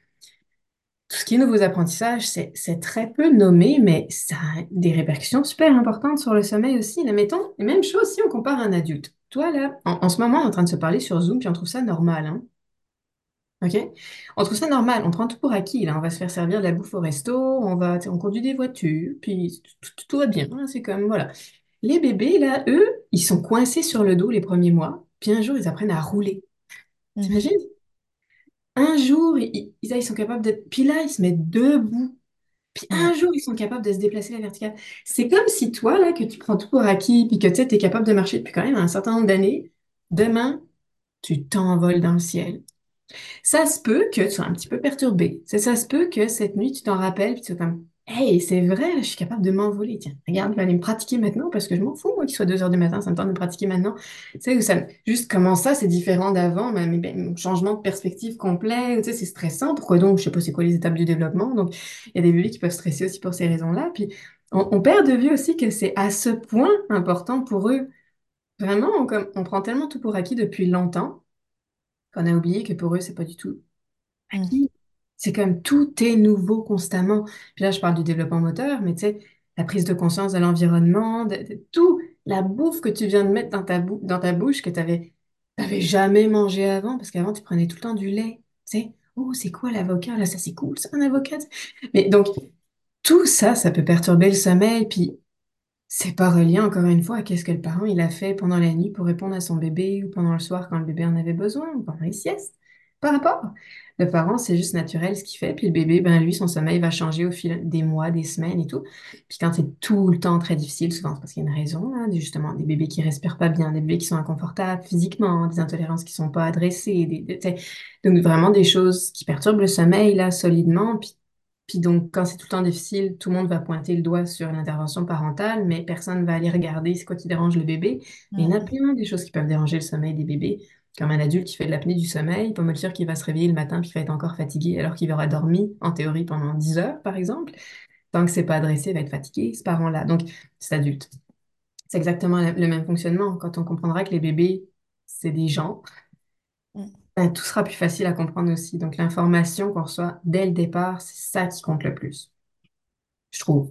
Tout ce qui est nouveaux apprentissages, c'est très peu nommé, mais ça a des répercussions super importantes sur le sommeil aussi. Là, mettons, et même chose si on compare à un adulte. Toi, là, en ce moment, on est en train de se parler sur Zoom, puis on trouve ça normal, hein? OK? On trouve ça normal, on prend tout pour acquis, là. On va se faire servir de la bouffe au resto, on conduit des voitures, puis tout va bien, hein. C'est comme, voilà. Les bébés, là, eux, ils sont coincés sur le dos les premiers mois, puis un jour, ils apprennent à rouler. Mhm. T'imagines? Un jour, ils sont capables d'être... Puis là, ils se mettent debout. Puis un Ouais. jour, ils sont capables de se déplacer la verticale. C'est comme si toi, là, que tu prends tout pour acquis, puis que tu sais, t'es capable de marcher depuis quand même un certain nombre d'années, demain, tu t'envoles dans le ciel. Ça se peut que tu sois un petit peu perturbé. Ça se peut que cette nuit, tu t'en rappelles, puis tu sois comme, hey, c'est vrai, je suis capable de m'envoler. Tiens, regarde, je vais aller me pratiquer maintenant parce que je m'en fous, moi, qu'il soit 2 heures du matin, ça me tente de me pratiquer maintenant. Tu sais, juste comment ça, c'est différent d'avant, mais ben, changement de perspective complet, tu sais, c'est stressant. Pourquoi donc? Je sais pas c'est quoi les étapes du développement. Donc, il y a des bébés qui peuvent stresser aussi pour ces raisons-là. Puis, on perd de vue aussi que c'est à ce point important pour eux. Vraiment, on prend tellement tout pour acquis depuis longtemps qu'on a oublié que pour eux, c'est pas du tout Mhm. acquis. C'est comme tout est nouveau constamment. Puis là, je parle du développement moteur, mais tu sais, la prise de conscience de l'environnement, de tout, la bouffe que tu viens de mettre dans ta bouche que t'avais jamais mangé avant, parce qu'avant, tu prenais tout le temps du lait. Tu sais, oh, c'est quoi l'avocat? Là, ça, c'est cool, ça, un avocat. Mais donc, tout ça, ça peut perturber le sommeil, puis c'est pas relié encore une fois à qu'est-ce que le parent il a fait pendant la nuit pour répondre à son bébé ou pendant le soir quand le bébé en avait besoin ou pendant les siestes. Par rapport. Le parent, c'est juste naturel ce qu'il fait, puis le bébé, ben lui, son sommeil va changer au fil des mois, des semaines et tout. Puis quand c'est tout le temps très difficile, souvent c'est parce qu'il y a une raison, hein, justement, des bébés qui respirent pas bien, des bébés qui sont inconfortables physiquement, des intolérances qui sont pas adressées, tu sais. Donc vraiment des choses qui perturbent le sommeil là solidement, puis donc, quand c'est tout le temps difficile, tout le monde va pointer le doigt sur l'intervention parentale, mais personne ne va aller regarder c'est quoi qui dérange le bébé. Mais il y en a Mhm. plein des choses qui peuvent déranger le sommeil des bébés. Comme un adulte qui fait de l'apnée du sommeil, pas mal sûr qu'il va se réveiller le matin puis qu'il va être encore fatigué alors qu'il aura dormi, en théorie, pendant 10 heures, par exemple. Tant que c'est pas adressé, il va être fatigué, ce parent-là. Donc, c'est adulte. C'est exactement le même fonctionnement. Quand on comprendra que les bébés, c'est des gens, Mm. ben, tout sera plus facile à comprendre aussi. Donc, l'information qu'on reçoit dès le départ, c'est ça qui compte le plus, je trouve.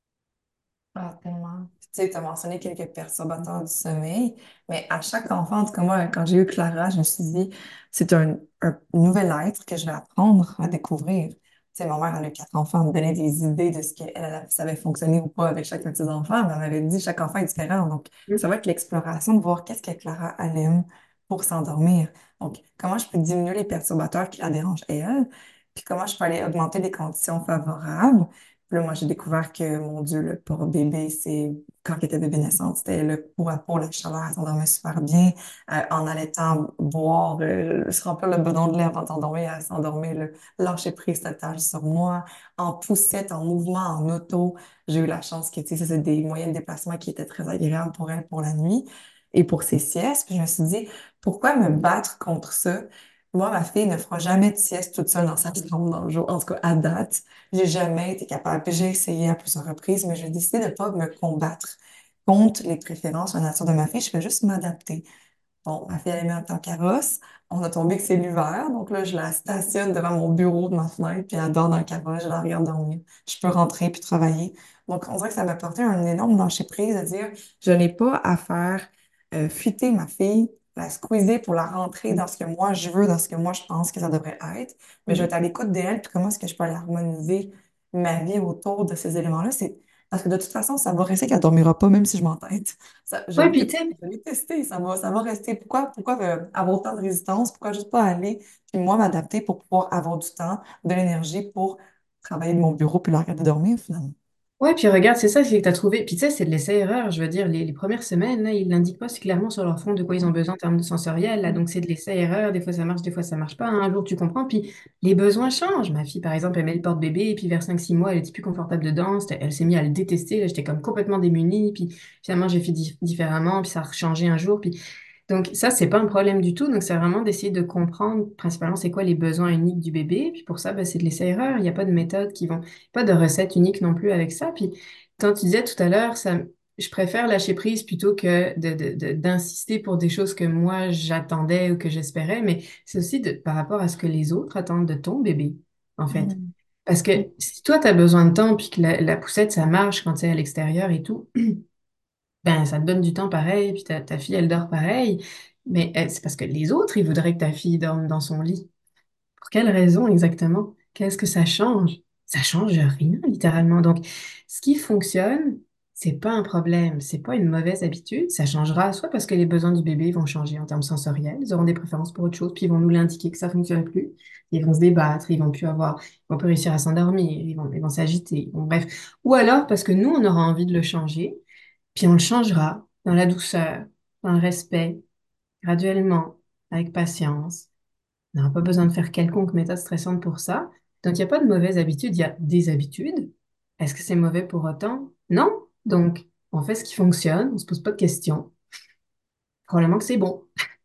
Ah, tellement. Tu sais, tu as mentionné quelques perturbateurs du sommeil, mais à chaque enfant, en tout cas moi, quand j'ai eu Clara, je me suis dit, c'est un nouvel être que je vais apprendre à découvrir. Tu sais, ma mère, elle a eu 4 enfants, elle me donnait des idées de ce qu'elle savait fonctionner ou pas avec chaque petit enfant, mais elle m'avait dit, chaque enfant est différent. Donc, ça va être l'exploration de voir qu'est-ce que Clara, elle aime pour s'endormir. Donc, comment je peux diminuer les perturbateurs qui la dérangent elle, puis comment je peux aller augmenter les conditions favorables. Puis là, moi, j'ai découvert que, mon Dieu, le pour bébé, c'est quand elle était bébé naissante, c'était le pot à pot, la chaleur, elle s'endormait super bien. En allaitant, boire, se remplir le bedon de lait avant de s'endormir, elle s'endormait, lâcher prise totale sur moi. En poussette, en mouvement, en auto, j'ai eu la chance que, tu sais, ça, c'est des moyens de déplacement qui étaient très agréables pour elle pour la nuit et pour ses siestes. Puis je me suis dit, pourquoi me battre contre ça? Moi, ma fille ne fera jamais de sieste toute seule dans sa chambre dans le jour, en tout cas à date. J'ai jamais été capable. Puis j'ai essayé à plusieurs reprises, mais j'ai décidé de ne pas me combattre contre les préférences, la nature de ma fille. Je fais juste m'adapter. Bon, ma fille, elle est mise en carrosse. On a tombé que c'est l'hiver. Donc là, je la stationne devant mon bureau de ma fenêtre, puis elle dort dans le carrosse, je la regarde dormir. Je peux rentrer puis travailler. Donc, on dirait que ça m'a porté un énorme lâcher-prise de dire, je n'ai pas à faire fuiter ma fille, la squeezer pour la rentrer dans ce que moi je veux, dans ce que moi je pense que ça devrait être. Mais je vais être à l'écoute d'elle, puis comment est-ce que je peux aller harmoniser ma vie autour de ces éléments-là? C'est parce que de toute façon, ça va rester qu'elle dormira pas, même si je m'entête. Je Ouais, l'ai puis tu sais, je l'ai testé, ça va rester. Pourquoi avoir autant de résistance? Pourquoi juste pas aller, puis moi m'adapter pour pouvoir avoir du temps, de l'énergie pour travailler de mon bureau puis la regarder dormir finalement. ouais, puis regarde, c'est ça, c'est que tu as trouvé. Puis tu sais, c'est de l'essai-erreur. Je veux dire, les premières semaines, là, ils n'indiquent pas si clairement sur leur front de quoi ils ont besoin en termes de sensoriel. Là. Donc, c'est de l'essai-erreur. Des fois, ça marche, des fois, ça marche pas. Un jour, tu comprends. Puis les besoins changent. Ma fille, par exemple, elle met le porte-bébé. Et puis, vers 5 6 mois, elle était plus confortable dedans. Elle s'est mise à le détester. Là, j'étais comme complètement démunie. Puis finalement, j'ai fait différemment. Puis ça a changé un jour. Puis donc ça, c'est pas un problème du tout. Donc c'est vraiment d'essayer de comprendre principalement c'est quoi les besoins uniques du bébé. Puis pour ça, ben, c'est de l'essai-erreur. Il n'y a pas de méthode qui vont, pas de recette unique non plus avec ça. Puis quand tu disais tout à l'heure, ça, je préfère lâcher prise plutôt que d'insister pour des choses que moi j'attendais ou que j'espérais. Mais c'est aussi par rapport à ce que les autres attendent de ton bébé, en fait. Mhm. Parce que si toi, tu as besoin de temps, puis que la poussette, ça marche quand tu es à l'extérieur et tout, ben, ça te donne du temps pareil, puis ta fille, elle dort pareil. Mais c'est parce que les autres, ils voudraient que ta fille dorme dans son lit. Pour quelle raison exactement? Qu'est-ce que ça change? Ça change rien, littéralement. Donc, ce qui fonctionne, c'est pas un problème, c'est pas une mauvaise habitude. Ça changera soit parce que les besoins du bébé vont changer en termes sensoriels, ils auront des préférences pour autre chose, puis ils vont nous l'indiquer que ça fonctionne plus. Ils vont se débattre, ils vont plus réussir à s'endormir, ils vont s'agiter. Bon, bref. Ou alors parce que nous, on aura envie de le changer, puis on le changera dans la douceur, dans le respect, graduellement, avec patience. On n'aura pas besoin de faire quelconque méthode stressante pour ça. Donc, il n'y a pas de mauvaise habitude, il y a des habitudes. Est-ce que c'est mauvais pour autant? Non. Donc, on fait ce qui fonctionne, on ne se pose pas de questions. Probablement que c'est bon.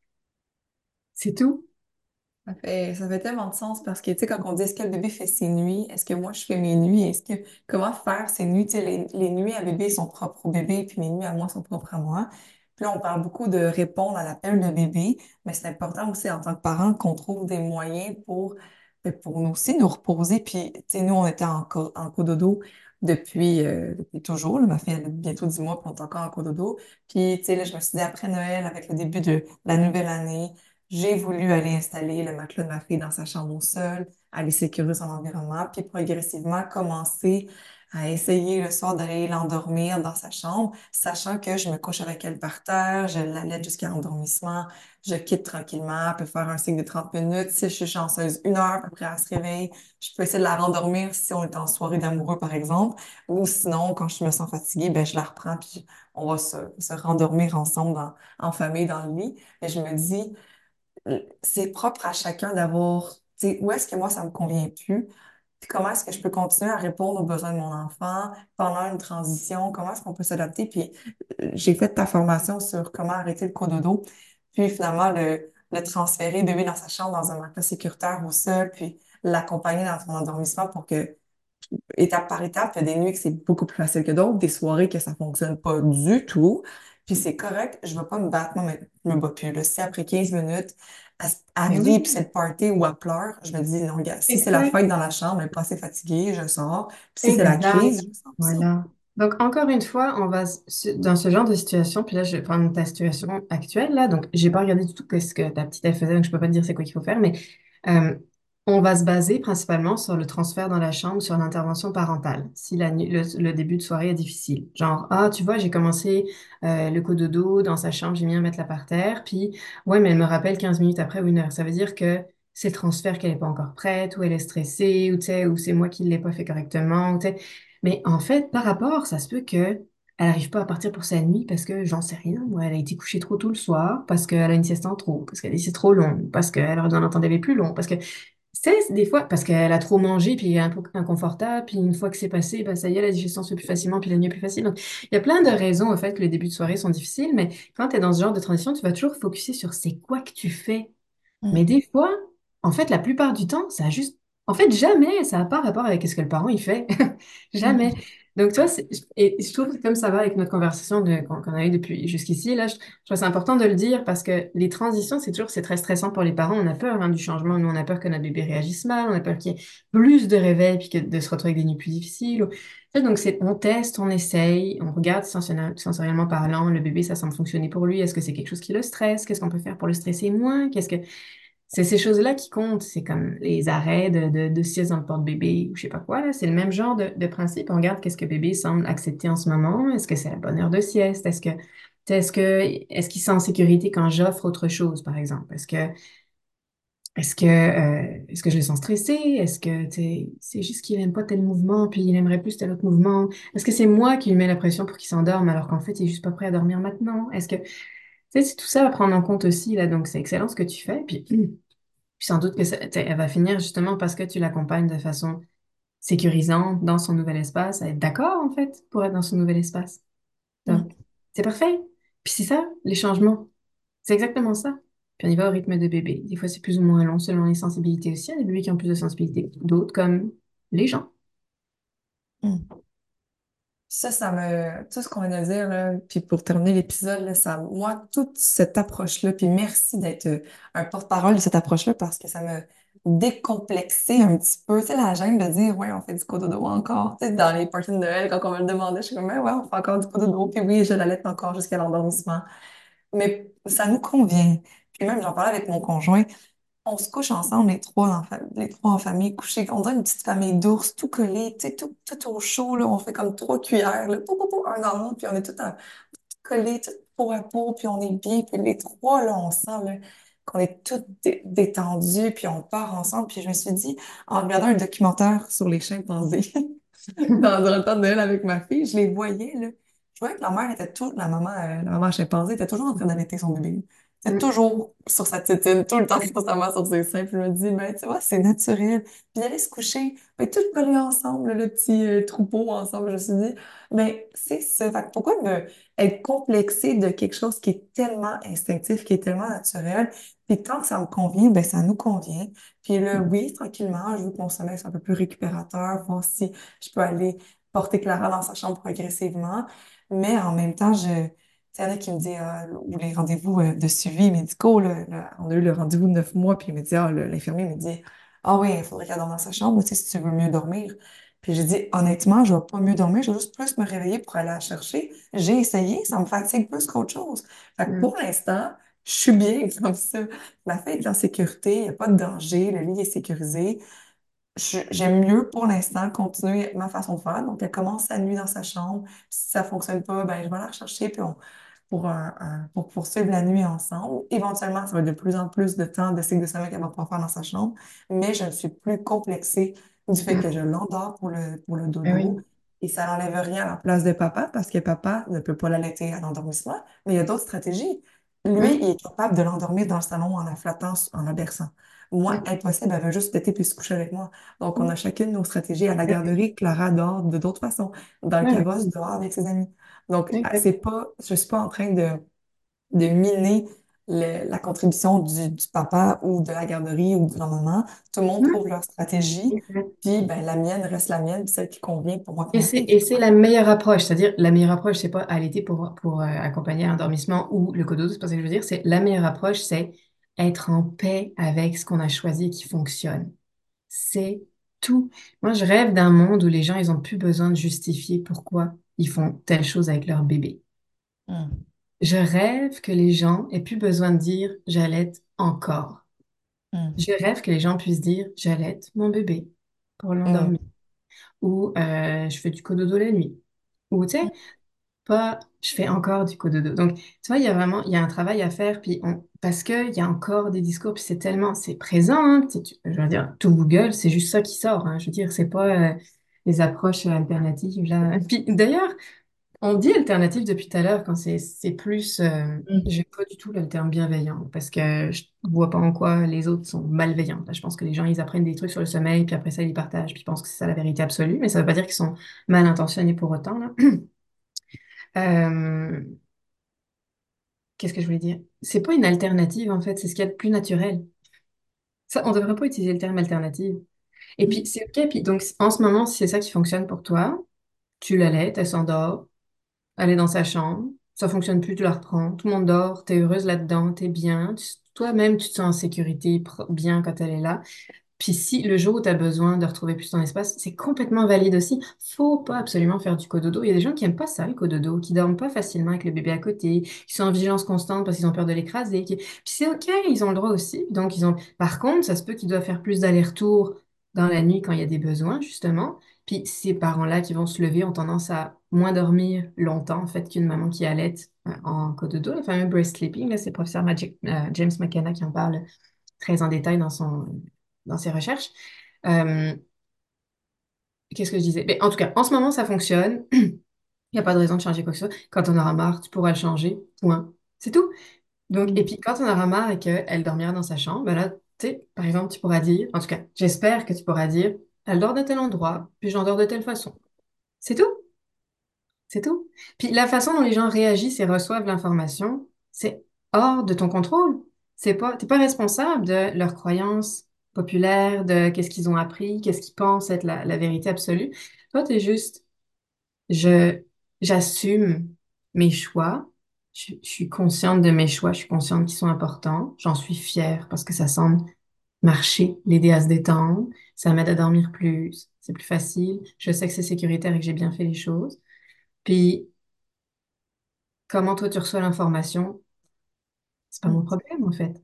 C'est tout. Ça fait tellement de sens parce que, tu sais, quand on dit est-ce que le bébé fait ses nuits, est-ce que moi je fais mes nuits, comment faire ses nuits, tu sais, les nuits à bébé sont propres au bébé, puis mes nuits à moi sont propres à moi. Puis là, on parle beaucoup de répondre à l'appel de bébé, mais c'est important aussi en tant que parent qu'on trouve des moyens pour nous aussi nous reposer. Puis, tu sais, nous, on était en cododo depuis toujours, là. Ma fille, elle a bientôt 10 mois, puis on est encore en cododo. Puis, tu sais, là, je me suis dit, après Noël, avec le début de la nouvelle année, j'ai voulu aller installer le matelas de ma fille dans sa chambre au sol, aller sécuriser son environnement, puis progressivement commencer à essayer le soir d'aller l'endormir dans sa chambre, sachant que je me couche avec elle par terre, je l'allaite jusqu'à l'endormissement, je quitte tranquillement, elle peut faire un cycle de 30 minutes. Si je suis chanceuse, 1 heure, après elle se réveille. Je peux essayer de la rendormir si on est en soirée d'amoureux, par exemple. Ou sinon, quand je me sens fatiguée, ben, je la reprends, puis on va se rendormir ensemble en famille dans le lit. Et je me dis, c'est propre à chacun d'avoir, tu sais, où est-ce que moi, ça me convient plus? Puis comment est-ce que je peux continuer à répondre aux besoins de mon enfant pendant une transition? Comment est-ce qu'on peut s'adapter? Puis j'ai fait ta formation sur comment arrêter le cododo. Puis finalement, le le transférer bébé dans sa chambre, dans un matelas sécuritaire au sol, puis l'accompagner dans son endormissement pour que étape par étape, il y a des nuits que c'est beaucoup plus facile que d'autres, des soirées que ça fonctionne pas du tout. Puis c'est correct, je vais pas me battre, moi, mais je me bats plus. Là. Si après 15 minutes, elle Mais rit, puis oui, c'est le party ou elle pleure, je me dis, non, gars, si c'est la exact. fête dans la chambre, elle est pas assez fatiguée, je sors. Puis si c'est la Exact. crise, je sors aussi. Voilà. Donc, encore une fois, on va dans ce genre de situation, puis là, je vais prendre ta situation actuelle, là. Donc, j'ai pas regardé du tout ce que ta petite elle faisait, donc je peux pas te dire c'est quoi qu'il faut faire, mais euh, on va se baser principalement sur le transfert dans la chambre, sur l'intervention parentale, si le début de soirée est difficile. Genre, ah, tu vois, j'ai commencé le cododo dans sa chambre, j'ai mis un matelas par terre, puis, ouais, mais elle me rappelle 15 minutes après ou 1 heure. Ça veut dire que c'est le transfert qu'elle est pas encore prête, ou elle est stressée, ou, tu sais, ou c'est moi qui l'ai pas fait correctement, ou, tu sais. Mais en fait, par rapport, ça se peut que elle arrive pas à partir pour sa nuit parce que j'en sais rien. Moi, elle a été couchée trop tôt le soir, parce qu'elle a une sieste en trop, parce qu'elle dit c'est trop long, parce qu'elle aurait besoin d'un temps d'éveil plus long, parce que c'est des fois parce qu'elle a trop mangé puis elle est un peu inconfortable, puis une fois que c'est passé, bah ça y est, la digestion se fait plus facilement, puis la nuit est plus facile. Donc, il y a plein de raisons au fait que les débuts de soirée sont difficiles, mais quand tu es dans ce genre de transition, tu vas toujours focuser sur c'est quoi que tu fais. Mais Mm, des fois, en fait, la plupart du temps, ça a juste... En fait, jamais, ça n'a pas rapport avec ce que le parent il fait. Jamais. mm, Donc, toi, et je trouve que comme ça va avec notre conversation qu'on a eue depuis jusqu'ici, là, je trouve c'est important de le dire parce que les transitions, c'est très stressant pour les parents. On a peur hein, du changement. Nous, on a peur que notre bébé réagisse mal. On a peur qu'il y ait plus de réveils puis que de se retrouver avec des nuits plus difficiles. Donc, on teste, on essaye, on regarde sensoriellement parlant, le bébé, ça semble fonctionner pour lui. Est-ce que c'est quelque chose qui le stresse? Qu'est-ce qu'on peut faire pour le stresser moins? Qu'est-ce que c'est ces choses-là qui comptent. C'est comme les arrêts de sieste dans le porte-bébé ou je sais pas quoi, là. C'est le même genre de principe. On regarde qu'est-ce que bébé semble accepter en ce moment. Est-ce que c'est la bonne heure de sieste? Est-ce qu'il se sent en sécurité quand j'offre autre chose, par exemple? Est-ce que je le sens stressé? Est-ce que, tu sais, c'est juste qu'il aime pas tel mouvement puis il aimerait plus tel autre mouvement? Est-ce que c'est moi qui lui mets la pression pour qu'il s'endorme alors qu'en fait, il est juste pas prêt à dormir maintenant? Tu sais, c'est tout ça à prendre en compte aussi, là. Donc, c'est excellent ce que tu fais. Puis sans doute que elle va finir justement parce que tu l'accompagnes de façon sécurisante dans son nouvel espace, à être d'accord en fait pour être dans son nouvel espace. Donc, mm. c'est parfait. Puis c'est ça, les changements. C'est exactement ça. Puis on y va au rythme de bébé. Des fois, c'est plus ou moins long selon les sensibilités aussi. Il y a des bébés qui ont plus de sensibilité que d'autres, comme les gens. Mm. Tout ce qu'on vient de dire, là, puis pour terminer l'épisode, là, moi, toute cette approche-là, puis merci d'être un porte-parole de cette approche-là parce que ça m'a décomplexé un petit peu, tu sais, la gêne de dire, ouais, on fait du cododo encore, tu sais, dans les parties de Noël, quand on me le demandait, je suis comme, ouais, on fait encore du cododo, puis oui, je l'allaite encore jusqu'à l'endormissement, mais ça nous convient. Puis même, j'en parlais avec mon conjoint, on se couche ensemble, les trois en famille, couchés. On dirait une petite famille d'ours, tout collé, tu sais, tout au chaud, là. On fait comme 3 cuillères, là, un dans l'autre, puis on est collés, tout peau à peau, puis on est bien. Puis les trois, là, on sent, là, qu'on est tous détendus, puis on part ensemble. Puis je me suis dit, en regardant un documentaire sur les chimpanzés, dans le temps de Noël avec ma fille, je les voyais, là. Je voyais que la maman chimpanzé était toujours en train d'allaiter son bébé. C'était Mm, toujours sur sa tétine, tout le temps constamment sur ses seins. Puis je me dis, ben, tu vois, c'est naturel. Puis d'aller se coucher, ben, tout collé ensemble, le petit troupeau ensemble. Je me suis dit, ben, c'est ça. Fait que pourquoi être complexé de quelque chose qui est tellement instinctif, qui est tellement naturel? Puis tant que ça me convient, ben, ça nous convient. Puis là, oui, tranquillement, je veux que mon sommeil soit un peu plus récupérateur, voir si je peux aller porter Clara dans sa chambre progressivement. Mais en même temps, il y en a qui me disent, ou les rendez-vous de suivi médicaux, on a eu le rendez-vous de 9 mois, puis il me dit, l'infirmier me dit, ah oui, il faudrait qu'elle dorme dans sa chambre, tu sais, si tu veux mieux dormir. Puis j'ai dit, honnêtement, je vais pas mieux dormir, je vais juste plus me réveiller pour aller la chercher. J'ai essayé, ça me fatigue plus qu'autre chose. Fait que pour mm, l'instant, je suis bien comme ça. Ma fille est en sécurité, il n'y a pas de danger, le lit est sécurisé. J'aime mieux pour l'instant continuer ma façon de faire. Donc, elle commence sa nuit dans sa chambre. Puis si ça fonctionne pas, ben, je vais la rechercher pour poursuivre la nuit ensemble. Éventuellement, ça va être de plus en plus de temps de cycle de sommeil qu'elle va pouvoir faire dans sa chambre. Mais je ne suis plus complexée du fait que mm. je l'endors pour le Ah dodo. oui. Et ça n'enlève rien à la place de papa parce que papa ne peut pas l'allaiter à l'endormissement. Mais il y a d'autres stratégies. Lui, il Mm, est capable de l'endormir dans le salon en la flattant, en la berçant. Moi, mm, impossible, elle veut juste téter puis se coucher avec moi. Donc, on a mm. chacune nos stratégies. À la Exact. garderie, Clara dort de d'autres façons. Dans le Ouais, ouais. carrosse, dehors avec ses amis. Donc, Exact. je suis pas en train de miner la contribution du papa ou de la garderie ou du grand-maman. Tout le monde trouve leur stratégie, Ouais. puis ben, la mienne reste la mienne, puis celle qui convient pour moi Et convient. c'est la meilleure approche, c'est-à-dire la meilleure approche, c'est pas allaiter pour accompagner un endormissement ou le cododo, c'est pas ça que je veux dire, c'est la meilleure approche, c'est être en paix avec ce qu'on a choisi et qui fonctionne. C'est tout. Moi, je rêve d'un monde où les gens, ils ont plus besoin de justifier pourquoi ils font telle chose avec leur bébé. Mm, Je rêve que les gens aient plus besoin de dire j'allaite encore. mm, Je rêve que les gens puissent dire j'allaite mon bébé pour l'endormir mm, ou je fais du cododo la nuit. Ou tu sais, pas je fais encore du cododo. Donc, tu vois, il y a un travail à faire, puis parce que il y a encore des discours, puis c'est présent, hein, je veux dire, tout Google, c'est juste ça qui sort, hein, je veux dire, c'est pas les approches alternatives, là. Puis d'ailleurs, on dit alternative depuis tout à l'heure quand c'est plus, mm. j'aime pas du tout le terme bienveillant, parce que je vois pas en quoi les autres sont malveillants. Là, je pense que les gens, ils apprennent des trucs sur le sommeil, puis après ça, ils partagent, puis ils pensent que c'est ça la vérité absolue, mais ça veut pas dire qu'ils sont mal intentionnés pour autant, là. Euh, Qu'est-ce que je voulais dire? C'est pas une alternative, en fait, c'est ce qu'il y a de plus naturel. Ça, on devrait pas utiliser le terme alternative. Et puis, c'est OK. Puis, donc, en ce moment, si c'est ça qui fonctionne pour toi, tu l'allaites, elle s'endort, elle est dans sa chambre, ça fonctionne plus, tu la reprends, tout le monde dort, t'es heureuse là-dedans, t'es bien, toi-même, tu te sens en sécurité, bien quand elle est là. Puis si le jour où tu as besoin de retrouver plus ton espace, c'est complètement valide aussi. Faut pas absolument faire du cododo. Il y a des gens qui aiment pas ça, le cododo, qui dorment pas facilement avec le bébé à côté, qui sont en vigilance constante parce qu'ils ont peur de l'écraser. Puis c'est OK, ils ont le droit aussi. Donc ils ont. Par contre, ça se peut qu'ils doivent faire plus d'allers-retours dans la nuit quand il y a des besoins, justement. Puis ces parents-là qui vont se lever ont tendance à moins dormir longtemps, en fait, qu'une maman qui allait en cododo, le fameux breast sleeping. Là, c'est le professeur James McKenna qui en parle très en détail dans ses recherches. Euh, Qu'est-ce que je disais? Mais en tout cas, en ce moment, ça fonctionne. Il n'y a pas de raison de changer quoi que ce soit. Quand on aura marre, tu pourras le changer. Point. C'est tout. Donc, et Mm. puis, quand on aura marre et qu'elle dormira dans sa chambre, ben là, tu sais, par exemple, tu pourras dire, en tout cas, j'espère que tu pourras dire, elle dort de tel endroit, puis j'en dors de telle façon. C'est tout. C'est tout. Puis la façon dont les gens réagissent et reçoivent l'information, c'est hors de ton contrôle. T'es pas responsable de leurs croyances populaires, de qu'est-ce qu'ils ont appris, qu'est-ce qu'ils pensent être la vérité absolue. Toi, t'es juste, je, j'assume mes choix. Je suis consciente de mes choix. Je suis consciente qu'ils sont importants. J'en suis fière parce que ça semble marcher, l'aider à se détendre. Ça m'aide à dormir plus. C'est plus facile. Je sais que c'est sécuritaire et que j'ai bien fait les choses. Puis, comment toi tu reçois l'information, c'est pas mon Mm. problème en fait.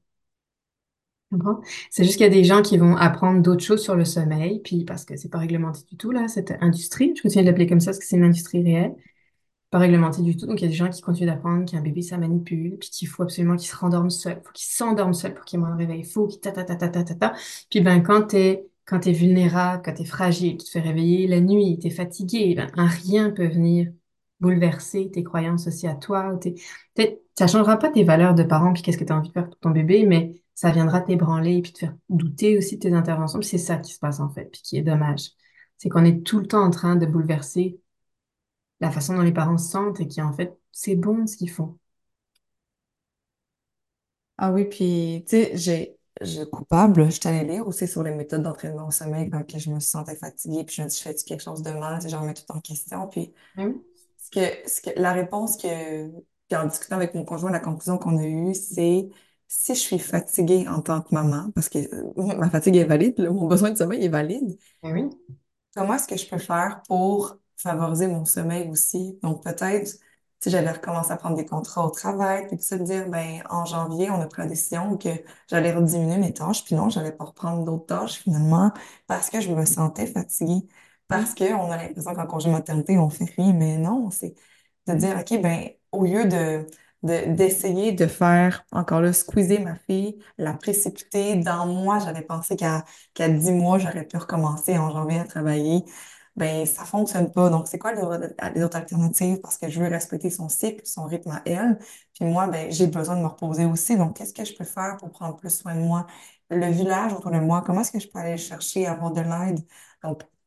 Tu comprends? C'est juste qu'il y a des gens qui vont apprendre d'autres choses sur le sommeil, puis parce que c'est pas réglementé du tout là, cette industrie, je continue de l'appeler comme ça parce que c'est une industrie réelle, pas réglementée du tout. Donc il y a des gens qui continuent d'apprendre qu'un bébé ça manipule, puis qu'il faut absolument qu'il se rendorme seul, faut qu'il s'endorme seul pour qu'il ait moins de réveil, faut qu'il ta ta ta ta ta ta ta. Puis ben quand t'es vulnérable, quand t'es fragile, tu te fais réveiller la nuit, t'es fatigué, ben un rien peut venir bouleverser tes croyances aussi à toi. Ça changera pas tes valeurs de parent puis qu'est-ce que tu as envie de faire pour ton bébé, mais ça viendra t'ébranler et puis te faire douter aussi de tes interventions. Puis c'est ça qui se passe en fait, puis qui est dommage. C'est qu'on est tout le temps en train de bouleverser la façon dont les parents se sentent et qui en fait, c'est bon ce qu'ils font. Ah oui, puis, tu sais, j'ai coupable, je suis allée lire aussi sur les méthodes d'entraînement au sommeil quand que je me sentais fatiguée, puis je me suis dit, fais-tu quelque chose de mal, tu sais, je remets tout en question, puis Ah oui, la réponse qu'en discutant avec mon conjoint, la conclusion qu'on a eue, c'est si je suis fatiguée en tant que maman, parce que ma fatigue est valide, là, mon besoin de sommeil est valide, ah oui, comment est-ce que je peux faire pour favoriser mon sommeil aussi? Donc, peut-être, si j'allais recommencer à prendre des contrats au travail, puis de se dire, ben, en janvier, on a pris la décision que j'allais rediminuer mes tâches, puis non, j'allais pas reprendre d'autres tâches finalement, parce que je me sentais fatiguée. Parce oui, qu'on a l'impression qu'en congé maternité, on fait rien, mais non, c'est de dire, OK, ben, au lieu d'essayer de faire, encore là, squeezer ma fille, la précipiter dans moi, j'avais pensé qu'à 10 mois, j'aurais pu recommencer en janvier à travailler. Ben, ça fonctionne pas. Donc, c'est quoi les autres alternatives? Parce que je veux respecter son cycle, son rythme à elle. Puis moi, ben, j'ai besoin de me reposer aussi. Donc, qu'est-ce que je peux faire pour prendre plus soin de moi? Le village autour de moi, comment est-ce que je peux aller le chercher, avoir de l'aide? Donc,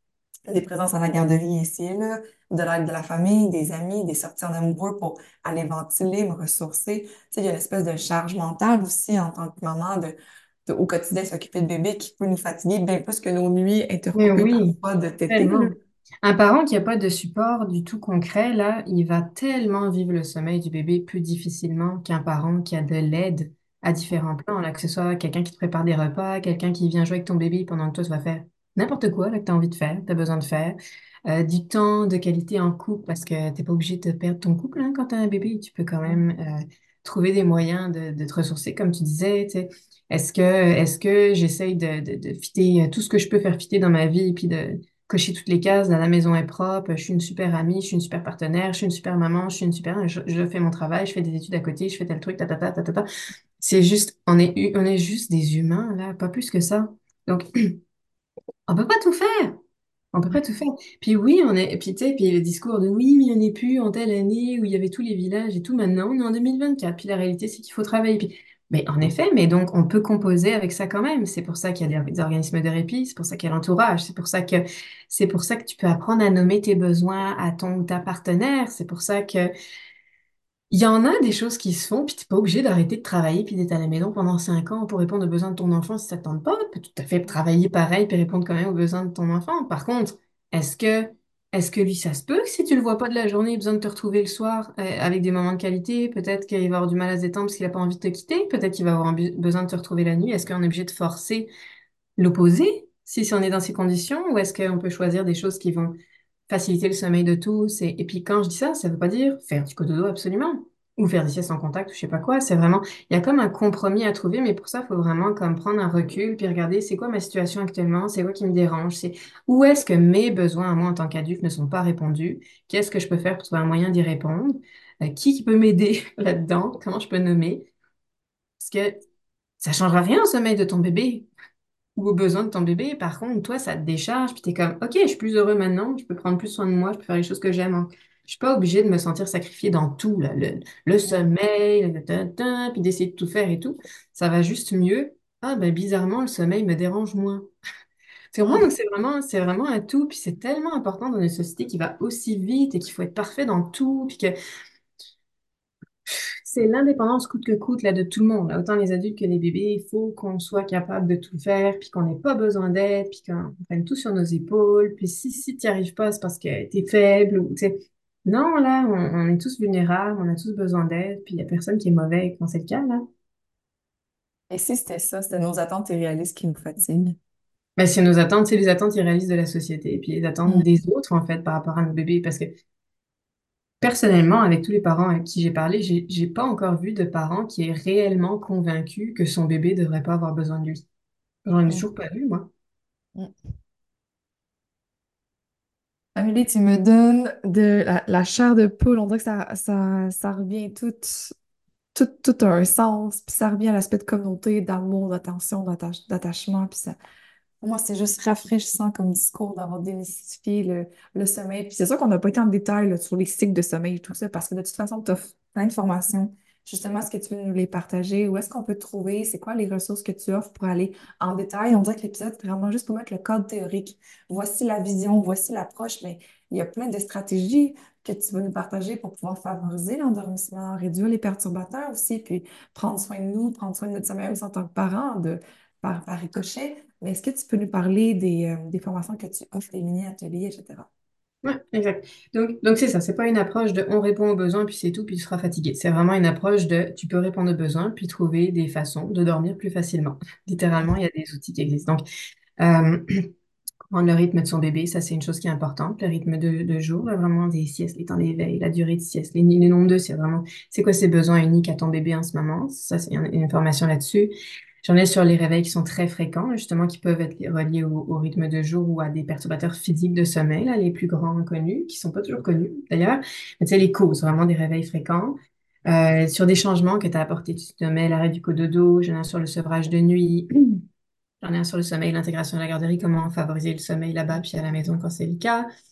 des présences à la garderie ici et là, de l'aide de la famille, des amis, des sorties en amoureux pour aller ventiler, me ressourcer. Tu sais, il y a une espèce de charge mentale aussi en tant que maman au quotidien s'occuper de bébé qui peut nous fatiguer bien plus que nos nuits Mais intercoupées oui, parfois de tétée, là. tellement. Un parent qui n'a pas de support du tout concret, là, il va tellement vivre le sommeil du bébé plus difficilement qu'un parent qui a de l'aide à différents plans, là, que ce soit quelqu'un qui te prépare des repas, quelqu'un qui vient jouer avec ton bébé pendant que toi, tu vas faire n'importe quoi là, que tu as envie de faire, tu as besoin de faire. Du temps de qualité en couple, parce que t'es pas obligé de perdre ton couple hein, quand tu as un bébé. Tu peux quand même trouver des moyens de te ressourcer, comme tu disais. Tu sais. Est-ce que j'essaye de fitter tout ce que je peux faire fitter dans ma vie, puis de cocher toutes les cases, là, la maison est propre, je suis une super amie, je suis une super partenaire, je suis une super maman, je suis une super, je fais mon travail, je fais des études à côté, je fais tel truc, ta ta ta ta ta ta. C'est juste, on est juste des humains, là, pas plus que ça. Donc, on peut pas tout faire. On peut pas tout faire. Puis oui, puis tu sais, puis le discours de oui, mais on n'est plus en telle année où il y avait tous les villages et tout. Maintenant, on est en 2024. Puis la réalité, c'est qu'il faut travailler. Puis, mais en effet, mais donc on peut composer avec ça quand même. C'est pour ça qu'il y a des organismes de répit. C'est pour ça qu'il y a l'entourage. C'est pour ça que tu peux apprendre à nommer tes besoins à ton ou ta partenaire. C'est pour ça que il y en a des choses qui se font, puis t'es pas obligé d'arrêter de travailler puis d'être à la maison pendant 5 ans pour répondre aux besoins de ton enfant si ça te tente pas. Tu peux tout à fait travailler pareil puis répondre quand même aux besoins de ton enfant. Par contre, est-ce que est-ce que lui, ça se peut que si tu le vois pas de la journée, il a besoin de te retrouver le soir avec des moments de qualité, peut-être qu'il va avoir du mal à se détendre parce qu'il a pas envie de te quitter, peut-être qu'il va avoir besoin de te retrouver la nuit. Est-ce qu'on est obligé de forcer l'opposé si on est dans ces conditions ou est-ce qu'on peut choisir des choses qui vont faciliter le sommeil de tous. Et puis quand je dis ça, ça veut pas dire faire du cododo absolument, ou faire des siestes en contact, ou je sais pas quoi. C'est vraiment, il y a comme un compromis à trouver, mais pour ça, il faut vraiment comme prendre un recul, puis regarder c'est quoi ma situation actuellement, c'est quoi qui me dérange, c'est où est-ce que mes besoins à moi en tant qu'adulte ne sont pas répondus, qu'est-ce que je peux faire pour trouver un moyen d'y répondre, qui peut m'aider là-dedans, comment je peux nommer, parce que ça changera rien au sommeil de ton bébé ou aux besoins de ton bébé. Par contre, toi, ça te décharge, puis t'es comme, OK, je suis plus heureux maintenant, je peux prendre plus soin de moi, je peux faire les choses que j'aime. Je suis pas obligée de me sentir sacrifiée dans tout, là, le sommeil, puis d'essayer de tout faire et tout. Ça va juste mieux. Ah, ben, bizarrement, le sommeil me dérange moins. Tu comprends? Donc, c'est vraiment un tout, puis c'est tellement important dans une société qui va aussi vite et qu'il faut être parfait dans tout, puis que c'est l'indépendance coûte que coûte là, de tout le monde, là, autant les adultes que les bébés. Il faut qu'on soit capable de tout faire, puis qu'on n'ait pas besoin d'aide, puis qu'on prenne tout sur nos épaules. Puis si tu n'y arrives pas, c'est parce que tu es faible. Ou, tu sais. Non, là, on est tous vulnérables, on a tous besoin d'aide, puis il n'y a personne qui est mauvais quand c'est le cas, là. Et si c'était ça, c'était nos attentes irréalistes qui nous fatiguent. Mais c'est nos attentes, c'est les attentes irréalistes de la société, puis les attentes Mm. des autres, en fait, par rapport à nos bébés. Parce que personnellement, avec tous les parents avec qui j'ai parlé, j'ai pas encore vu de parent qui est réellement convaincu que son bébé devrait pas avoir besoin de lui. J'en ai Mm. toujours pas vu, moi. Mm. Amélie, tu me donnes de la chair de poule. On dirait que ça revient tout a un sens. Puis ça revient à l'aspect de communauté, d'amour, d'attention, d'attachement. Puis ça, pour moi, c'est juste rafraîchissant comme discours d'avoir démystifié le sommeil. Puis c'est sûr qu'on n'a pas été en détail là, sur les cycles de sommeil et tout ça, parce que de toute façon, tu as plein de formations. Justement, est-ce que tu veux nous les partager? Où est-ce qu'on peut te trouver? C'est quoi les ressources que tu offres pour aller en détail? On dirait que l'épisode, c'est vraiment juste pour mettre le cadre théorique. Voici la vision, voici l'approche, mais il y a plein de stratégies que tu veux nous partager pour pouvoir favoriser l'endormissement, réduire les perturbateurs aussi, puis prendre soin de nous, prendre soin de notre sommeil aussi en tant que parents, par ricochet. Mais est-ce que tu peux nous parler des formations que tu offres, des mini-ateliers, etc.? Ouais, exact. Donc c'est ça, c'est pas une approche de on répond aux besoins puis c'est tout, puis tu seras fatigué. C'est vraiment une approche de tu peux répondre aux besoins puis trouver des façons de dormir plus facilement. Littéralement, il y a des outils qui existent. Donc, euh, prendre le rythme de son bébé, ça c'est une chose qui est importante. Le rythme de jour, là, vraiment des siestes, les temps d'éveil, la durée de sieste, les nombres de c'est vraiment, c'est quoi ses besoins uniques à ton bébé en ce moment? Ça, c'est une information là-dessus. J'en ai sur les réveils qui sont très fréquents, justement, qui peuvent être reliés au rythme de jour ou à des perturbateurs physiques de sommeil, là, les plus grands connus, qui sont pas toujours connus d'ailleurs. Mais tu sais, les causes, vraiment des réveils fréquents. Sur des changements que tu as apportés, tu te mets l'arrêt du cododo, j'en ai un sur le sevrage de nuit, j'en ai un sur le sommeil, l'intégration à la garderie, comment favoriser le sommeil là-bas puis à la maison quand c'est le cas.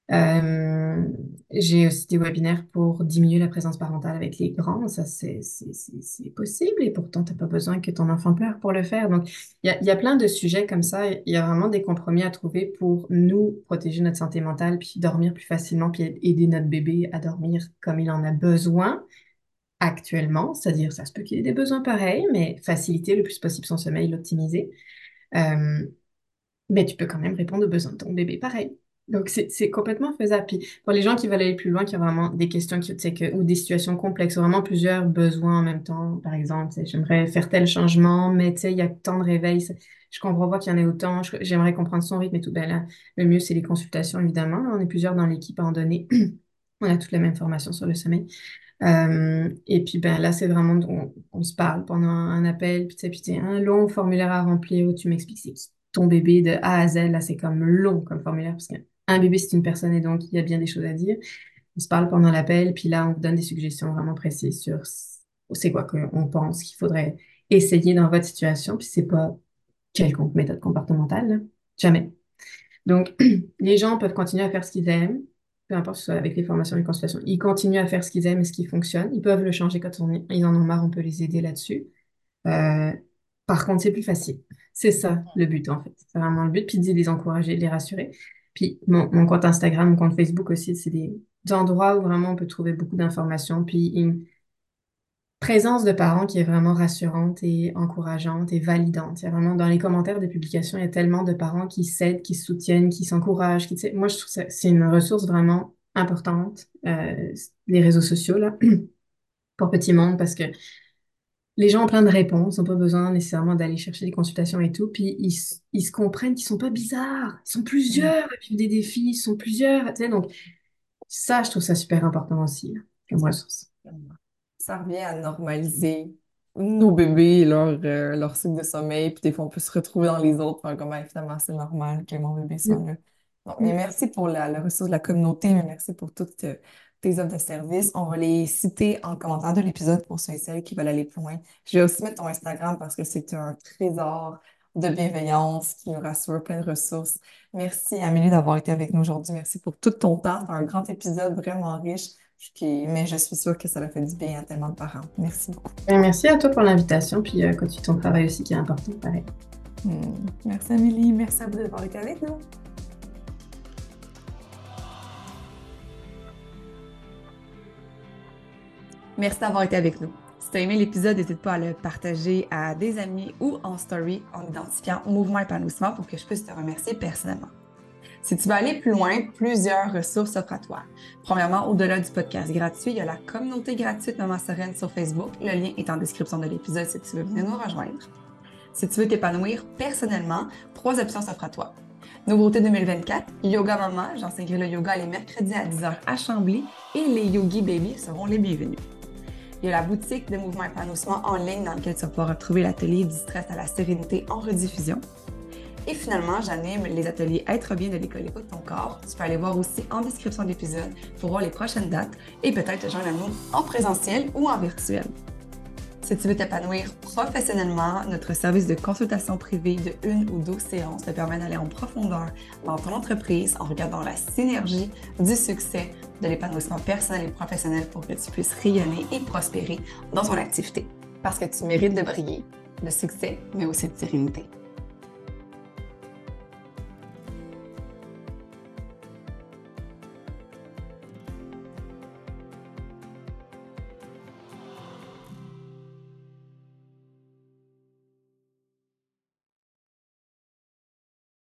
Euh, j'ai aussi des webinaires pour diminuer la présence parentale avec les grands. Ça, c'est possible et pourtant, tu n'as pas besoin que ton enfant pleure pour le faire. Donc, il y a plein de sujets comme ça. Il y a vraiment des compromis à trouver pour nous protéger notre santé mentale, puis dormir plus facilement, puis aider notre bébé à dormir comme il en a besoin actuellement. C'est-à-dire, ça se peut qu'il ait des besoins pareils, mais faciliter le plus possible son sommeil, l'optimiser. Euh, mais tu peux quand même répondre aux besoins de ton bébé pareil. Donc, c'est complètement faisable. Puis, pour les gens qui veulent aller plus loin, qui ont vraiment des questions qui, tu sais, ou des situations complexes, vraiment plusieurs besoins en même temps. Par exemple, tu sais, j'aimerais faire tel changement, mais tu sais, il y a tant de réveils. Je comprends pas qu'il y en ait autant. J'aimerais comprendre son rythme et tout. Ben là, le mieux, c'est les consultations, évidemment. On est plusieurs dans l'équipe à en donner. On a toutes les mêmes formations sur le sommeil. Et puis ben là, c'est vraiment, on se parle pendant un appel, puis tu sais, un long formulaire à remplir où tu m'expliques c'est qui ton bébé de A à Z. Là, c'est comme long comme formulaire parce qu'un bébé, c'est une personne et donc il y a bien des choses à dire. On se parle pendant l'appel, puis là, on vous donne des suggestions vraiment précises sur c'est quoi qu'on pense qu'il faudrait essayer dans votre situation, puis c'est pas quelconque méthode comportementale, là. Jamais. Donc, les gens peuvent continuer à faire ce qu'ils aiment, peu importe ce soit avec les formations et les consultations. Ils continuent à faire ce qu'ils aiment et ce qui fonctionne. Ils peuvent le changer quand ils en ont marre, on peut les aider là-dessus. Euh, Par contre, c'est plus facile. C'est ça le but, en fait. C'est vraiment le but, puis de les encourager, de les rassurer. Puis mon compte Instagram, mon compte Facebook aussi, c'est des endroits où vraiment on peut trouver beaucoup d'informations, puis présence de parents qui est vraiment rassurante et encourageante et validante. Il y a vraiment dans les commentaires des publications, il y a tellement de parents qui s'aident, qui se soutiennent, qui s'encouragent, qui, tu sais, moi je trouve que c'est une ressource vraiment importante, les réseaux sociaux là, pour petit monde, parce que les gens ont plein de réponses, n'ont pas besoin nécessairement d'aller chercher des consultations et tout, puis ils se comprennent qu'ils sont pas bizarres, ils sont Mm. plusieurs à vivre des défis, ils sont plusieurs, tu sais, donc ça, je trouve ça super important aussi, là, comme ressource. Ça revient à normaliser nos bébés, leur cycle de sommeil, puis des fois on peut se retrouver dans les autres, faire comme ah, finalement c'est normal que mon bébé soit Mm. là. Donc, mais Mm. merci pour la ressource de la communauté, mais merci pour toutes tes offres de service. On va les citer en commentaire de l'épisode pour ceux et celles qui veulent aller plus loin. Je vais aussi mettre ton Instagram parce que c'est un trésor de bienveillance qui nous rassure, plein de ressources. Merci Amélie d'avoir été avec nous aujourd'hui. Merci pour tout ton temps. C'est un grand épisode vraiment riche. Mais je suis sûre que ça a fait du bien à tellement de parents. Merci beaucoup. Ben, merci à toi pour l'invitation, puis continue ton travail aussi qui est important, pareil. Merci Amélie, merci à vous d'avoir été avec nous. Merci d'avoir été avec nous. Si tu as aimé l'épisode, n'hésite pas à le partager à des amis ou en story en identifiant Mouvement Épanouissement pour que je puisse te remercier personnellement. Si tu veux aller plus loin, plusieurs ressources s'offrent à toi. Premièrement, au-delà du podcast gratuit, il y a la communauté gratuite Maman Sereine sur Facebook. Le lien est en description de l'épisode si tu veux venir nous rejoindre. Si tu veux t'épanouir personnellement, 3 options s'offrent à toi. Nouveauté 2024, Yoga Maman, j'enseignerai le yoga les mercredis à 10h à Chambly et les Yogi Baby seront les bienvenus. Il y a la boutique de Mouvement Épanouissement en ligne dans laquelle tu vas pouvoir retrouver l'atelier du stress à la sérénité en rediffusion. Et finalement, j'anime les ateliers Être bien de l'école Écoute ton corps. Tu peux aller voir aussi en description de l'épisode pour voir les prochaines dates et peut-être te joindre à nous en présentiel ou en virtuel. Si tu veux t'épanouir professionnellement, notre service de consultation privée de 1 ou 2 séances te permet d'aller en profondeur dans ton entreprise en regardant la synergie du succès de l'épanouissement personnel et professionnel pour que tu puisses rayonner et prospérer dans ton activité. Parce que tu mérites de briller, de succès, mais aussi de sérénité.